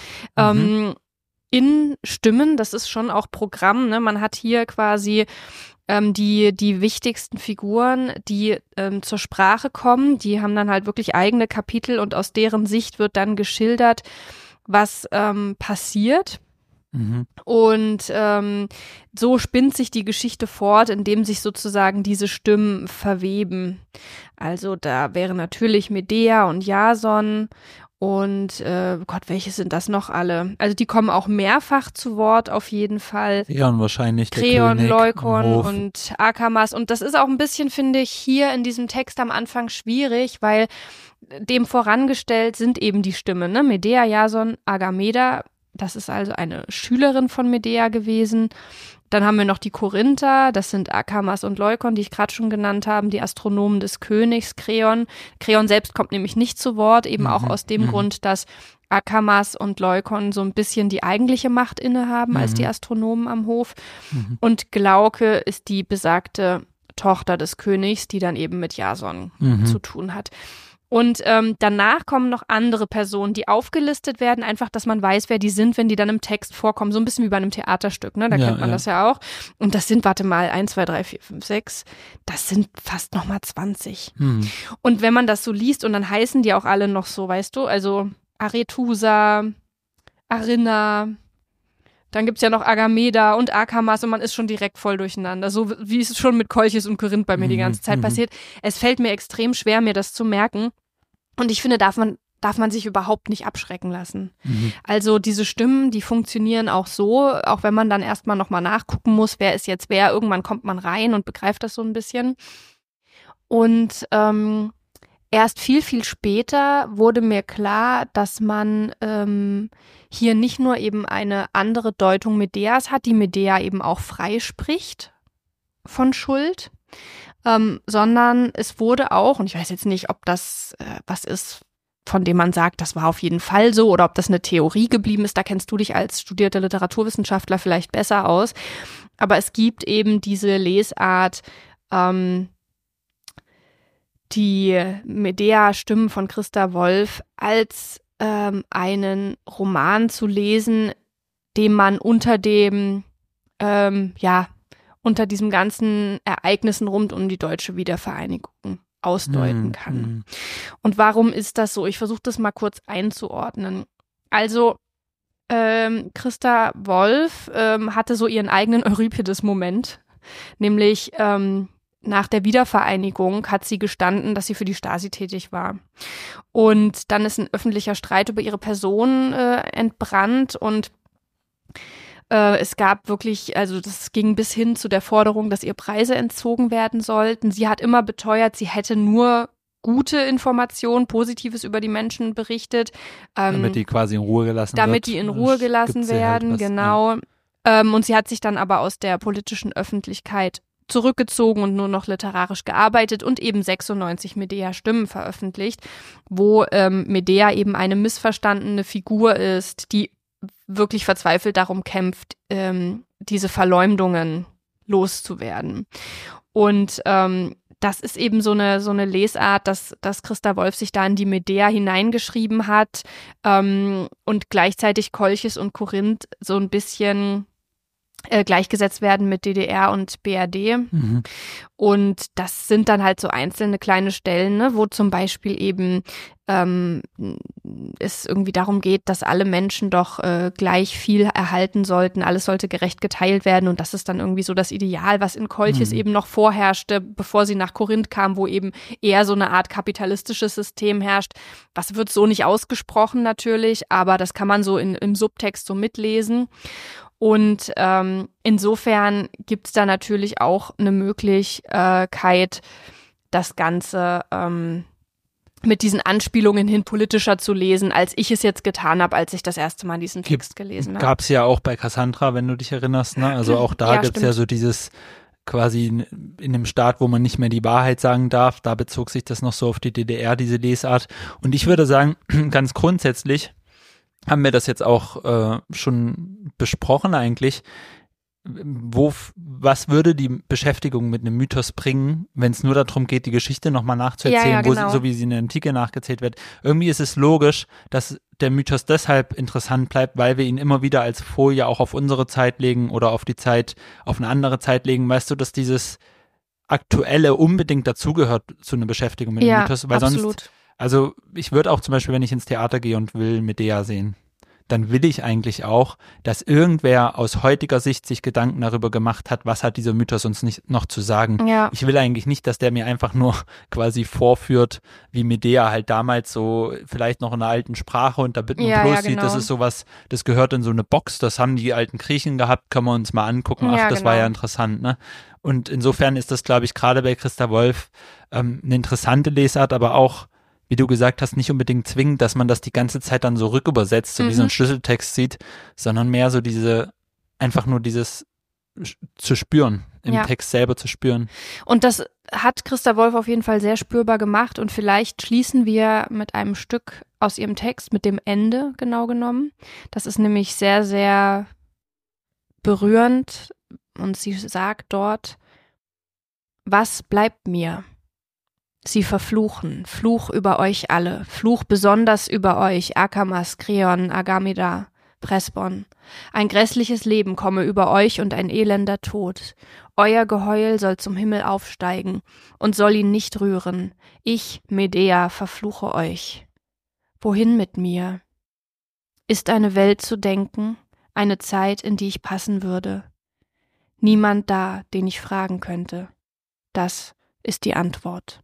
In Stimmen, das ist schon auch Programm, ne? Man hat hier quasi die wichtigsten Figuren, die zur Sprache kommen, die haben dann halt wirklich eigene Kapitel, und aus deren Sicht wird dann geschildert, was passiert. Und so spinnt sich die Geschichte fort, indem sich sozusagen diese Stimmen verweben. Also da wären natürlich Medea und Jason. Und Gott, welche sind das noch alle? Also die kommen auch mehrfach zu Wort auf jeden Fall. Kreon wahrscheinlich, der Kreon, König, Leukon und Akamas. Und das ist auch ein bisschen, finde ich, hier in diesem Text am Anfang schwierig, weil dem vorangestellt sind eben die Stimmen, ne? Medea, Jason, Agameda. Das ist also eine Schülerin von Medea gewesen. Dann haben wir noch die Korinther, das sind Akamas und Leukon, die ich gerade schon genannt habe, die Astronomen des Königs, Kreon. Kreon selbst kommt nämlich nicht zu Wort, eben auch aus dem Grund, dass Akamas und Leukon so ein bisschen die eigentliche Macht innehaben als die Astronomen am Hof. Und Glauke ist die besagte Tochter des Königs, die dann eben mit Jason zu tun hat. Und danach kommen noch andere Personen, die aufgelistet werden, einfach, dass man weiß, wer die sind, wenn die dann im Text vorkommen. So ein bisschen wie bei einem Theaterstück, ne? Da kennt man das ja auch. Und das sind, 1, 2, 3, 4, 5, 6, das sind fast nochmal 20. Und wenn man das so liest, und dann heißen die auch alle noch so, weißt du, also Arethusa, Arinna, dann gibt's ja noch Agameda und Akamas, und man ist schon direkt voll durcheinander. So wie es schon mit Kolchis und Korinth bei mir die ganze Zeit passiert. Es fällt mir extrem schwer, mir das zu merken. Und ich finde, darf man sich überhaupt nicht abschrecken lassen. Also diese Stimmen, die funktionieren auch so, auch wenn man dann erstmal nochmal nachgucken muss, wer ist jetzt wer. Irgendwann kommt man rein und begreift das so ein bisschen. Und erst viel, viel später wurde mir klar, dass man hier nicht nur eben eine andere Deutung Medeas hat, die Medea eben auch freispricht von Schuld, sondern es wurde auch, und ich weiß jetzt nicht, ob das was ist, von dem man sagt, das war auf jeden Fall so, oder ob das eine Theorie geblieben ist, da kennst du dich als studierter Literaturwissenschaftler vielleicht besser aus. Aber es gibt eben diese Lesart, die Medea-Stimmen von Christa Wolf als einen Roman zu lesen, dem man unter diesem ganzen Ereignissen rund um die deutsche Wiedervereinigung ausdeuten kann. Und warum ist das so? Ich versuche das mal kurz einzuordnen. Also Christa Wolf hatte so ihren eigenen Euripides-Moment, nämlich nach der Wiedervereinigung hat sie gestanden, dass sie für die Stasi tätig war. Und dann ist ein öffentlicher Streit über ihre Person entbrannt und es gab wirklich, also das ging bis hin zu der Forderung, dass ihr Preise entzogen werden sollten. Sie hat immer beteuert, sie hätte nur gute Informationen, Positives über die Menschen berichtet. Damit die quasi in Ruhe gelassen Damit die in Ruhe gelassen werden, genau. Ja. Und sie hat sich dann aber aus der politischen Öffentlichkeit zurückgezogen und nur noch literarisch gearbeitet und eben 96 Medea-Stimmen veröffentlicht, wo Medea eben eine missverstandene Figur ist, die wirklich verzweifelt darum kämpft, diese Verleumdungen loszuwerden. Und das ist eben so eine Lesart, dass Christa Wolf sich da in die Medea hineingeschrieben hat und gleichzeitig Kolchis und Korinth so ein bisschen gleichgesetzt werden mit DDR und BRD. Und das sind dann halt so einzelne kleine Stellen, ne, wo zum Beispiel eben es irgendwie darum geht, dass alle Menschen doch gleich viel erhalten sollten, alles sollte gerecht geteilt werden und das ist dann irgendwie so das Ideal, was in Kolchis eben noch vorherrschte, bevor sie nach Korinth kam, wo eben eher so eine Art kapitalistisches System herrscht. Was wird so nicht ausgesprochen natürlich, aber das kann man so im Subtext so mitlesen. Und insofern gibt es da natürlich auch eine Möglichkeit, das Ganze mit diesen Anspielungen hin politischer zu lesen, als ich es jetzt getan habe, als ich das erste Mal diesen Text gelesen habe. Gab es ja auch bei Cassandra, wenn du dich erinnerst, ne? Also auch da ja, gibt es ja so dieses quasi in dem Staat, wo man nicht mehr die Wahrheit sagen darf, da bezog sich das noch so auf die DDR, diese Lesart. Und ich würde sagen, ganz grundsätzlich haben wir das jetzt auch schon besprochen eigentlich. Was würde die Beschäftigung mit einem Mythos bringen, wenn es nur darum geht, die Geschichte nochmal nachzuerzählen, genau. So wie sie in der Antike nachgezählt wird. Irgendwie ist es logisch, dass der Mythos deshalb interessant bleibt, weil wir ihn immer wieder als Folie auch auf unsere Zeit legen oder auf eine andere Zeit legen. Weißt du, dass dieses Aktuelle unbedingt dazugehört zu einer Beschäftigung mit dem Mythos? Weil absolut. Sonst, also ich würde auch zum Beispiel, wenn ich ins Theater gehe und will Medea sehen, dann will ich eigentlich auch, dass irgendwer aus heutiger Sicht sich Gedanken darüber gemacht hat, was hat dieser Mythos uns nicht noch zu sagen. Ja. Ich will eigentlich nicht, dass der mir einfach nur quasi vorführt, wie Medea halt damals so vielleicht noch in einer alten Sprache und da Bitten und Plus sieht, das ist sowas, das gehört in so eine Box, das haben die alten Griechen gehabt, können wir uns mal angucken, das war ja interessant, ne? Und insofern ist das, glaube ich, gerade bei Christa Wolf eine interessante Lesart, aber auch, wie du gesagt hast, nicht unbedingt zwingend, dass man das die ganze Zeit dann so rückübersetzt, so wie so ein Schlüsseltext sieht, sondern mehr so einfach nur dieses zu spüren, im Text selber zu spüren. Und das hat Christa Wolf auf jeden Fall sehr spürbar gemacht und vielleicht schließen wir mit einem Stück aus ihrem Text, mit dem Ende genau genommen. Das ist nämlich sehr, sehr berührend und sie sagt dort, was bleibt mir? Sie verfluchen, Fluch über euch alle, Fluch besonders über euch, Akamas, Kreon, Agameda, Presbon. Ein grässliches Leben komme über euch und ein elender Tod. Euer Geheul soll zum Himmel aufsteigen und soll ihn nicht rühren. Ich, Medea, verfluche euch. Wohin mit mir? Ist eine Welt zu denken, eine Zeit, in die ich passen würde? Niemand da, den ich fragen könnte. Das ist die Antwort.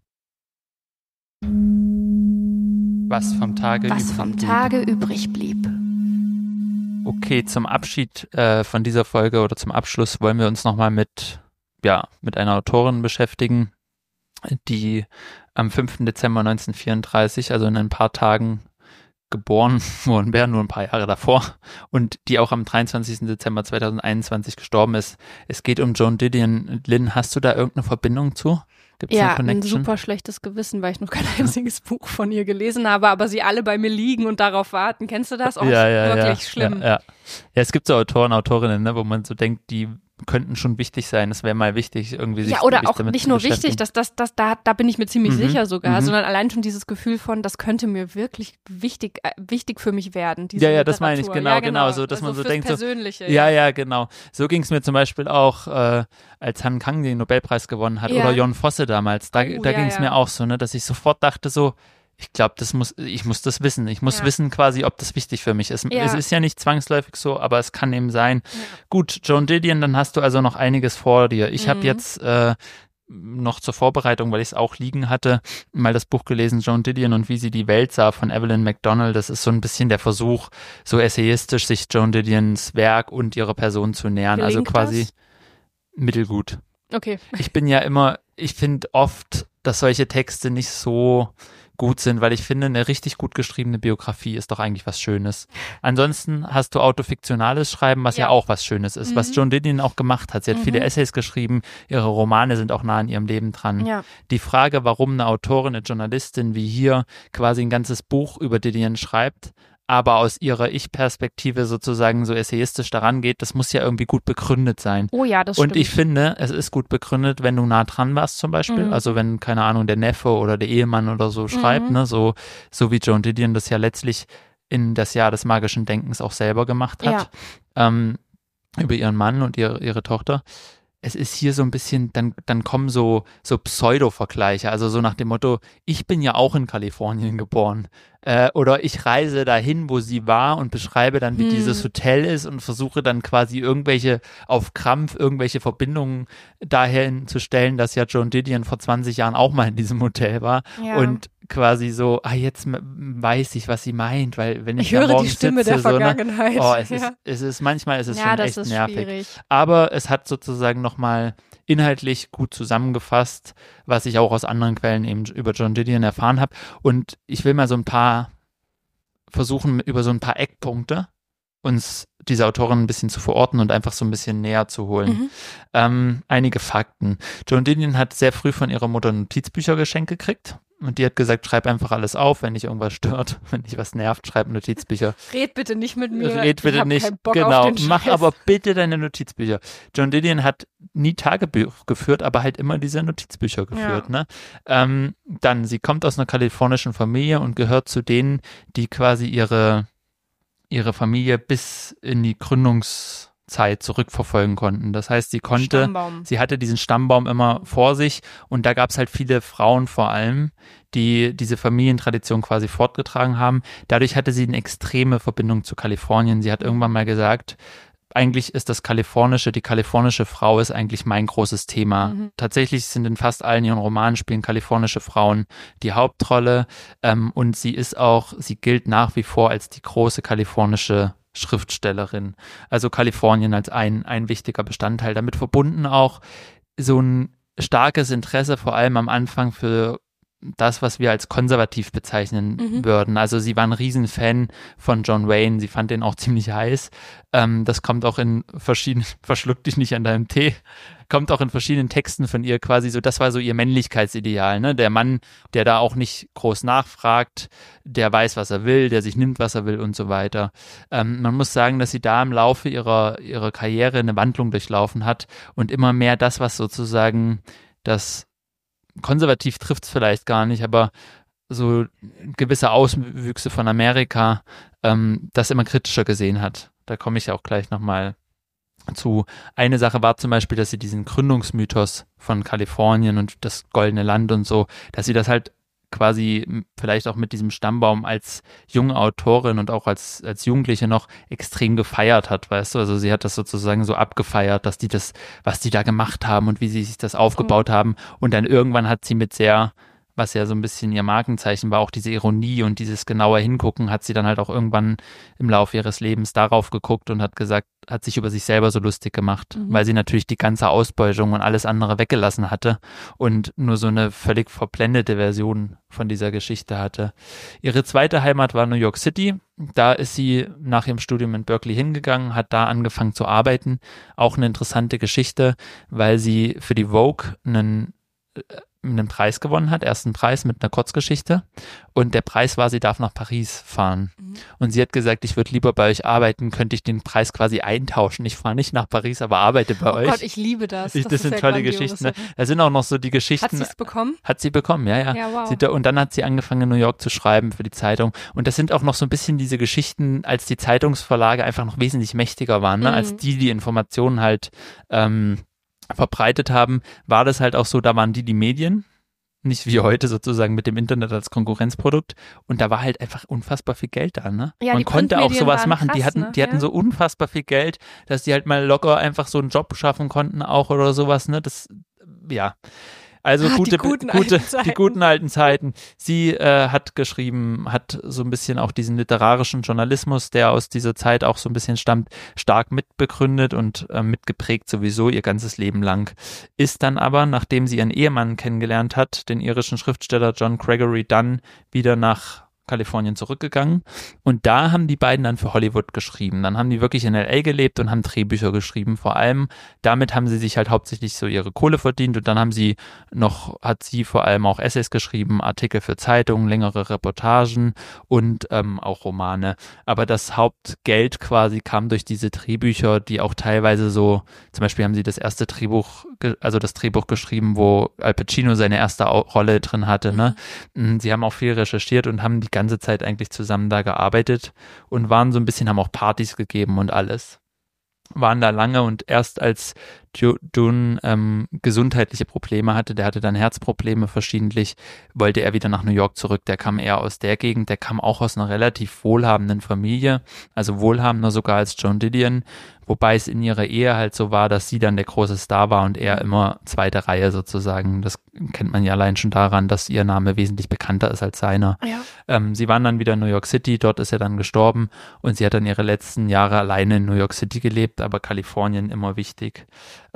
Was vom Tage übrig blieb. Okay, zum Abschied von dieser Folge oder zum Abschluss wollen wir uns nochmal mit einer Autorin beschäftigen, die am 5. Dezember 1934, also in ein paar Tagen geboren worden wäre, nur ein paar Jahre davor, und die auch am 23. Dezember 2021 gestorben ist. Es geht um Joan Didion. Lynn, hast du da irgendeine Verbindung zu? Gibt es eine ein Connection? super schlechtes Gewissen, weil ich noch kein einziges Buch von ihr gelesen habe, aber sie alle bei mir liegen und darauf warten. Kennst du das? Wirklich schlimm. Ja, es gibt so Autoren, Autorinnen, ne, wo man so denkt, die könnten schon wichtig sein. Es wäre mal wichtig, irgendwie sich oder damit auch nicht nur wichtig, da bin ich mir ziemlich sicher sogar, sondern allein schon dieses Gefühl von, das könnte mir wirklich wichtig für mich werden. Diese Ja, das meine ich, genau, so, dass man so denkt, Persönliche, ja, genau. So ging es mir zum Beispiel auch, als Han Kang den Nobelpreis gewonnen hat oder Jon Fosse damals. Da ging es mir auch so, ne, dass ich sofort dachte so, ich glaube, ich muss das wissen. Ich muss wissen quasi, ob das wichtig für mich ist. Es ist ja nicht zwangsläufig so, aber es kann eben sein. Ja. Gut, Joan Didion, dann hast du also noch einiges vor dir. Ich habe jetzt noch zur Vorbereitung, weil ich es auch liegen hatte, mal das Buch gelesen, Joan Didion und wie sie die Welt sah von Evelyn McDonnell. Das ist so ein bisschen der Versuch, so essayistisch sich Joan Didions Werk und ihrer Person zu nähern. Gelingt also quasi das? Mittelgut. Okay. Ich finde oft, dass solche Texte nicht so gut sind, weil ich finde, eine richtig gut geschriebene Biografie ist doch eigentlich was Schönes. Ansonsten hast du autofiktionales Schreiben, was ja auch was Schönes ist, was Joan Didion auch gemacht hat. Sie hat viele Essays geschrieben, ihre Romane sind auch nah an ihrem Leben dran. Ja. Die Frage, warum eine Autorin, eine Journalistin wie hier quasi ein ganzes Buch über Didion schreibt, aber aus ihrer Ich-Perspektive sozusagen so essayistisch daran geht, das muss ja irgendwie gut begründet sein. Oh ja, das Und stimmt. ich finde, es ist gut begründet, wenn du nah dran warst zum Beispiel, also wenn, keine Ahnung, der Neffe oder der Ehemann oder so schreibt, ne, so wie Joan Didion das ja letztlich in das Jahr des magischen Denkens auch selber gemacht hat, über ihren Mann und ihre Tochter. Es ist hier so ein bisschen, dann kommen so Pseudo-Vergleiche, also so nach dem Motto, ich bin ja auch in Kalifornien geboren. Oder ich reise dahin, wo sie war und beschreibe dann, wie dieses Hotel ist und versuche dann quasi auf Krampf irgendwelche Verbindungen dahin zu stellen, dass ja Joan Didion vor 20 Jahren auch mal in diesem Hotel war und quasi so, jetzt weiß ich, was sie meint, weil wenn ich höre da die Stimme sitze, der Vergangenheit. Manchmal ist es schon echt nervig. Schwierig. Aber es hat sozusagen nochmal inhaltlich gut zusammengefasst, was ich auch aus anderen Quellen eben über Joan Didion erfahren habe. Und ich will mal versuchen, über so ein paar Eckpunkte uns diese Autorin ein bisschen zu verorten und einfach so ein bisschen näher zu holen. Einige Fakten. Joan Didion hat sehr früh von ihrer Mutter Notizbücher geschenkt gekriegt. Und die hat gesagt, schreib einfach alles auf, wenn dich irgendwas stört, wenn dich was nervt, schreib Notizbücher. Red bitte nicht mit mir. Red bitte nicht. Keinen Bock Genau, auf den mach Scheiß. aber bitte deine Notizbücher. Joan Didion hat nie Tagebuch geführt, aber halt immer diese Notizbücher geführt. Ne? Dann, sie kommt aus einer kalifornischen Familie und gehört zu denen, die quasi ihre Familie bis in die Gründungszeit zurückverfolgen konnten. Das heißt, sie hatte diesen Stammbaum immer vor sich und da gab es halt viele Frauen vor allem, die diese Familientradition quasi fortgetragen haben. Dadurch hatte sie eine extreme Verbindung zu Kalifornien. Sie hat irgendwann mal gesagt, eigentlich ist die kalifornische Frau ist eigentlich mein großes Thema. Tatsächlich sind in fast allen ihren Romanen spielen kalifornische Frauen die Hauptrolle und sie gilt nach wie vor als die große kalifornische Schriftstellerin. Also Kalifornien als ein wichtiger Bestandteil. Damit verbunden auch so ein starkes Interesse, vor allem am Anfang für das, was wir als konservativ bezeichnen würden. Also sie war ein Riesenfan von John Wayne, sie fand den auch ziemlich heiß. Das kommt auch in verschluck dich nicht an deinem Tee, kommt auch in verschiedenen Texten von ihr quasi so, das war so ihr Männlichkeitsideal, ne? Der Mann, der da auch nicht groß nachfragt, der weiß, was er will, der sich nimmt, was er will und so weiter. Man muss sagen, dass sie da im Laufe ihrer Karriere eine Wandlung durchlaufen hat und immer mehr das, was sozusagen das konservativ trifft es vielleicht gar nicht, aber so gewisse Auswüchse von Amerika das immer kritischer gesehen hat. Da komme ich auch gleich nochmal zu. Eine Sache war zum Beispiel, dass sie diesen Gründungsmythos von Kalifornien und das goldene Land und so, dass sie das halt quasi vielleicht auch mit diesem Stammbaum als junge Autorin und auch als Jugendliche noch extrem gefeiert hat, weißt du, also sie hat das sozusagen so abgefeiert, dass was die da gemacht haben und wie sie sich das aufgebaut haben und dann irgendwann hat sie was ja so ein bisschen ihr Markenzeichen war, auch diese Ironie und dieses genaue Hingucken, hat sie dann halt auch irgendwann im Laufe ihres Lebens darauf geguckt und hat sich über sich selber so lustig gemacht, weil sie natürlich die ganze Ausbeutung und alles andere weggelassen hatte und nur so eine völlig verblendete Version von dieser Geschichte hatte. Ihre zweite Heimat war New York City. Da ist sie nach ihrem Studium in Berkeley hingegangen, hat da angefangen zu arbeiten. Auch eine interessante Geschichte, weil sie für die Vogue einen einen Preis gewonnen hat, ersten Preis mit einer Kurzgeschichte. Und der Preis war, sie darf nach Paris fahren. Und sie hat gesagt, ich würde lieber bei euch arbeiten, könnte ich den Preis quasi eintauschen. Ich fahre nicht nach Paris, aber arbeite bei euch. Oh Gott, ich liebe das. Das sind tolle Geschichten. Ne? Da sind auch noch so die Geschichten. Hat sie es bekommen? Hat sie bekommen, ja. Wow. Und dann hat sie angefangen, in New York zu schreiben für die Zeitung. Und das sind auch noch so ein bisschen diese Geschichten, als die Zeitungsverlage einfach noch wesentlich mächtiger waren, ne? Als die Informationen halt verbreitet haben, war das halt auch so, da waren die Medien, nicht wie heute sozusagen mit dem Internet als Konkurrenzprodukt, und da war halt einfach unfassbar viel Geld da, ne? Ja, man konnte auch sowas machen, krass, die hatten so unfassbar viel Geld, dass die halt mal locker einfach so einen Job schaffen konnten auch oder sowas, ne? Das, ja. Also die guten alten Zeiten. Sie hat geschrieben, hat so ein bisschen auch diesen literarischen Journalismus, der aus dieser Zeit auch so ein bisschen stammt, stark mitbegründet und mitgeprägt sowieso ihr ganzes Leben lang. Ist dann aber, nachdem sie ihren Ehemann kennengelernt hat, den irischen Schriftsteller John Gregory Dunne, wieder nach Kalifornien zurückgegangen, und da haben die beiden dann für Hollywood geschrieben. Dann haben die wirklich in LA gelebt und haben Drehbücher geschrieben. Vor allem damit haben sie sich halt hauptsächlich so ihre Kohle verdient, und dann hat sie vor allem auch Essays geschrieben, Artikel für Zeitungen, längere Reportagen und auch Romane. Aber das Hauptgeld quasi kam durch diese Drehbücher, die auch teilweise so, zum Beispiel haben sie das erste Drehbuch geschrieben, wo Al Pacino seine erste Rolle drin hatte, ne? Sie haben auch viel recherchiert und haben die ganze Zeit eigentlich zusammen da gearbeitet und waren so ein bisschen, haben auch Partys gegeben und alles. Waren da lange, und erst als Dunne gesundheitliche Probleme hatte, der hatte dann Herzprobleme verschiedentlich, wollte er wieder nach New York zurück. Der kam eher aus der Gegend, der kam auch aus einer relativ wohlhabenden Familie, also wohlhabender sogar als Joan Didion, wobei es in ihrer Ehe halt so war, dass sie dann der große Star war und er immer zweite Reihe sozusagen. Das kennt man ja allein schon daran, dass ihr Name wesentlich bekannter ist als seiner. Ja. Sie waren dann wieder in New York City, dort ist er dann gestorben, und sie hat dann ihre letzten Jahre alleine in New York City gelebt, aber Kalifornien immer wichtig.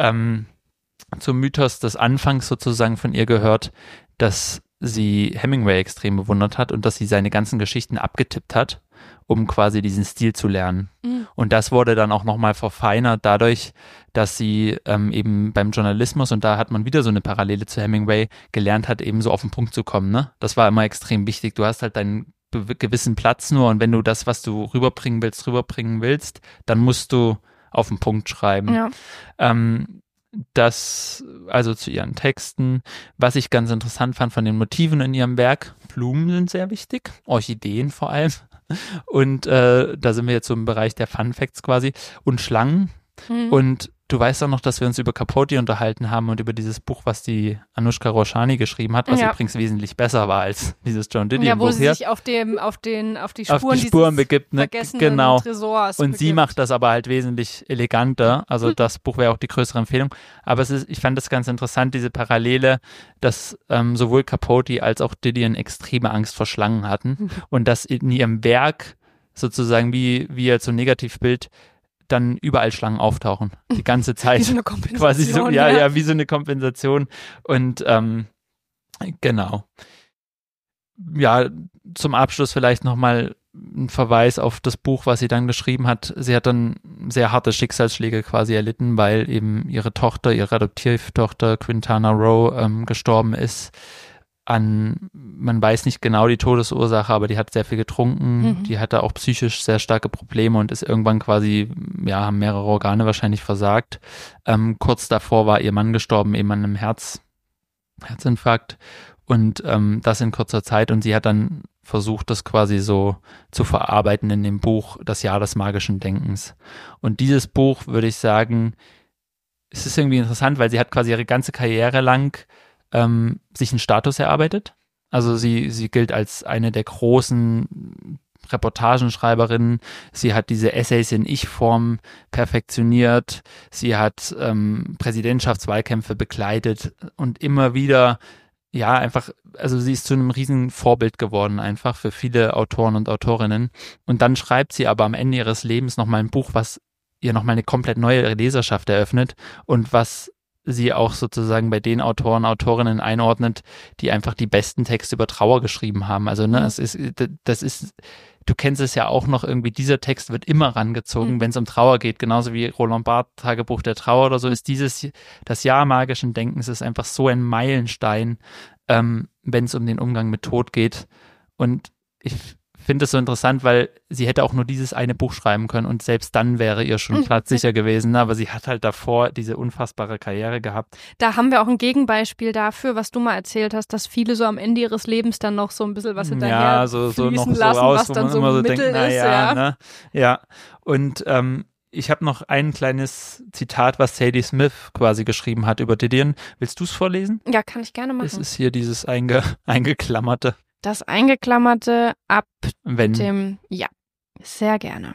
Zum Mythos des Anfangs sozusagen von ihr gehört, dass sie Hemingway extrem bewundert hat und dass sie seine ganzen Geschichten abgetippt hat, um quasi diesen Stil zu lernen. Und das wurde dann auch nochmal verfeinert dadurch, dass sie eben beim Journalismus, und da hat man wieder so eine Parallele zu Hemingway, gelernt hat, eben so auf den Punkt zu kommen, ne? Das war immer extrem wichtig. Du hast halt deinen gewissen Platz nur, und wenn du das, was du rüberbringen willst, dann musst du auf den Punkt schreiben. Ja. Das, also zu ihren Texten, was ich ganz interessant fand von den Motiven in ihrem Werk, Blumen sind sehr wichtig, Orchideen vor allem, und da sind wir jetzt so im Bereich der Fun Facts quasi, und Schlangen. Und du weißt auch noch, dass wir uns über Capote unterhalten haben und über dieses Buch, was die Anushka Roshani geschrieben hat, was übrigens wesentlich besser war als dieses Joan Didion Buch hier. Ja, wo sie sich auf die Spur begibt, ne? Genau. Tresors und begibt. Sie macht das aber halt wesentlich eleganter. Also das Buch wäre auch die größere Empfehlung. Aber ich fand das ganz interessant, diese Parallele, dass sowohl Capote als auch Didion extreme Angst vor Schlangen hatten und dass in ihrem Werk sozusagen wie als so Negativbild dann überall Schlangen auftauchen, die ganze Zeit. Wie so eine Kompensation. Quasi so, ja, wie so eine Kompensation. Und genau. Ja, zum Abschluss vielleicht nochmal ein Verweis auf das Buch, was sie dann geschrieben hat. Sie hat dann sehr harte Schicksalsschläge quasi erlitten, weil eben ihre Adoptivtochter Quintana Rowe gestorben ist. Man weiß nicht genau die Todesursache, aber die hat sehr viel getrunken, die hatte auch psychisch sehr starke Probleme und ist irgendwann quasi, haben mehrere Organe wahrscheinlich versagt. Kurz davor war ihr Mann gestorben, eben an einem Herzinfarkt, und das in kurzer Zeit, und sie hat dann versucht, das quasi so zu verarbeiten in dem Buch Das Jahr des magischen Denkens. Und dieses Buch, würde ich sagen, es ist irgendwie interessant, weil sie hat quasi ihre ganze Karriere lang sich einen Status erarbeitet. Also sie gilt als eine der großen Reportagenschreiberinnen. Sie hat diese Essays in Ich-Form perfektioniert. Sie hat Präsidentschaftswahlkämpfe begleitet und immer wieder, also sie ist zu einem riesen Vorbild geworden einfach für viele Autoren und Autorinnen. Und dann schreibt sie aber am Ende ihres Lebens nochmal ein Buch, was ihr nochmal eine komplett neue Leserschaft eröffnet und was sie auch sozusagen bei den Autoren, Autorinnen einordnet, die einfach die besten Texte über Trauer geschrieben haben. Also das ist, du kennst es ja auch noch irgendwie, dieser Text wird immer rangezogen, wenn es um Trauer geht, genauso wie Roland Barthes Tagebuch der Trauer oder so, ist das Jahr magischen Denkens ist einfach so ein Meilenstein, wenn es um den Umgang mit Tod geht. Und ich finde es so interessant, weil sie hätte auch nur dieses eine Buch schreiben können und selbst dann wäre ihr schon platzsicher gewesen, aber sie hat halt davor diese unfassbare Karriere gehabt. Da haben wir auch ein Gegenbeispiel dafür, was du mal erzählt hast, dass viele so am Ende ihres Lebens dann noch so ein bisschen was hinterher fließen noch lassen, so aus, was dann wo man so immer so Mittel denkt, ist. Ja. Ne? Ja, und ich habe noch ein kleines Zitat, was Sadie Smith quasi geschrieben hat über Didion. Willst du es vorlesen? Ja, kann ich gerne machen. Es ist hier dieses eingeklammerte. Das Eingeklammerte ab Wenn. dem, ja, sehr gerne.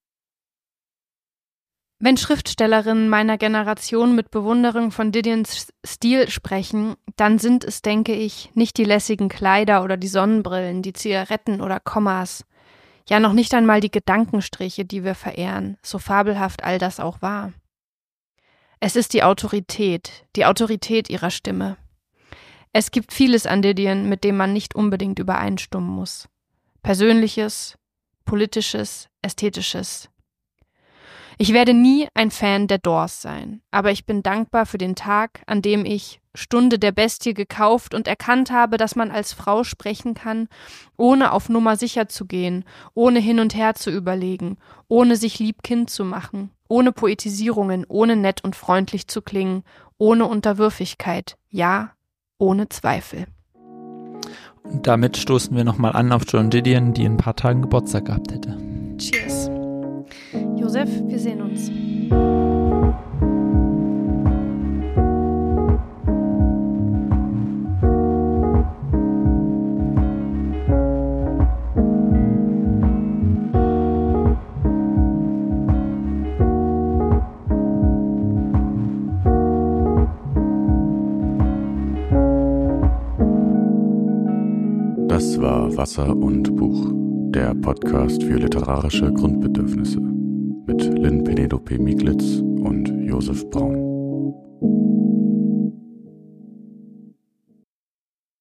Wenn Schriftstellerinnen meiner Generation mit Bewunderung von Didions Stil sprechen, dann sind es, denke ich, nicht die lässigen Kleider oder die Sonnenbrillen, die Zigaretten oder Kommas, ja noch nicht einmal die Gedankenstriche, die wir verehren, so fabelhaft all das auch war. Es ist die Autorität ihrer Stimme. Es gibt vieles an Didion, mit dem man nicht unbedingt übereinstimmen muss. Persönliches, politisches, ästhetisches. Ich werde nie ein Fan der Doors sein, aber ich bin dankbar für den Tag, an dem ich Stunde der Bestie gekauft und erkannt habe, dass man als Frau sprechen kann, ohne auf Nummer sicher zu gehen, ohne hin und her zu überlegen, ohne sich lieb-kind zu machen, ohne Poetisierungen, ohne nett und freundlich zu klingen, ohne Unterwürfigkeit, ja, ohne Zweifel. Und damit stoßen wir nochmal an auf Joan Didion, die in ein paar Tagen Geburtstag gehabt hätte. Cheers. Josef, wir sehen uns. Das war Wasser und Buch, der Podcast für literarische Grundbedürfnisse mit Lynn Penelope Mieglitz und Josef Braun.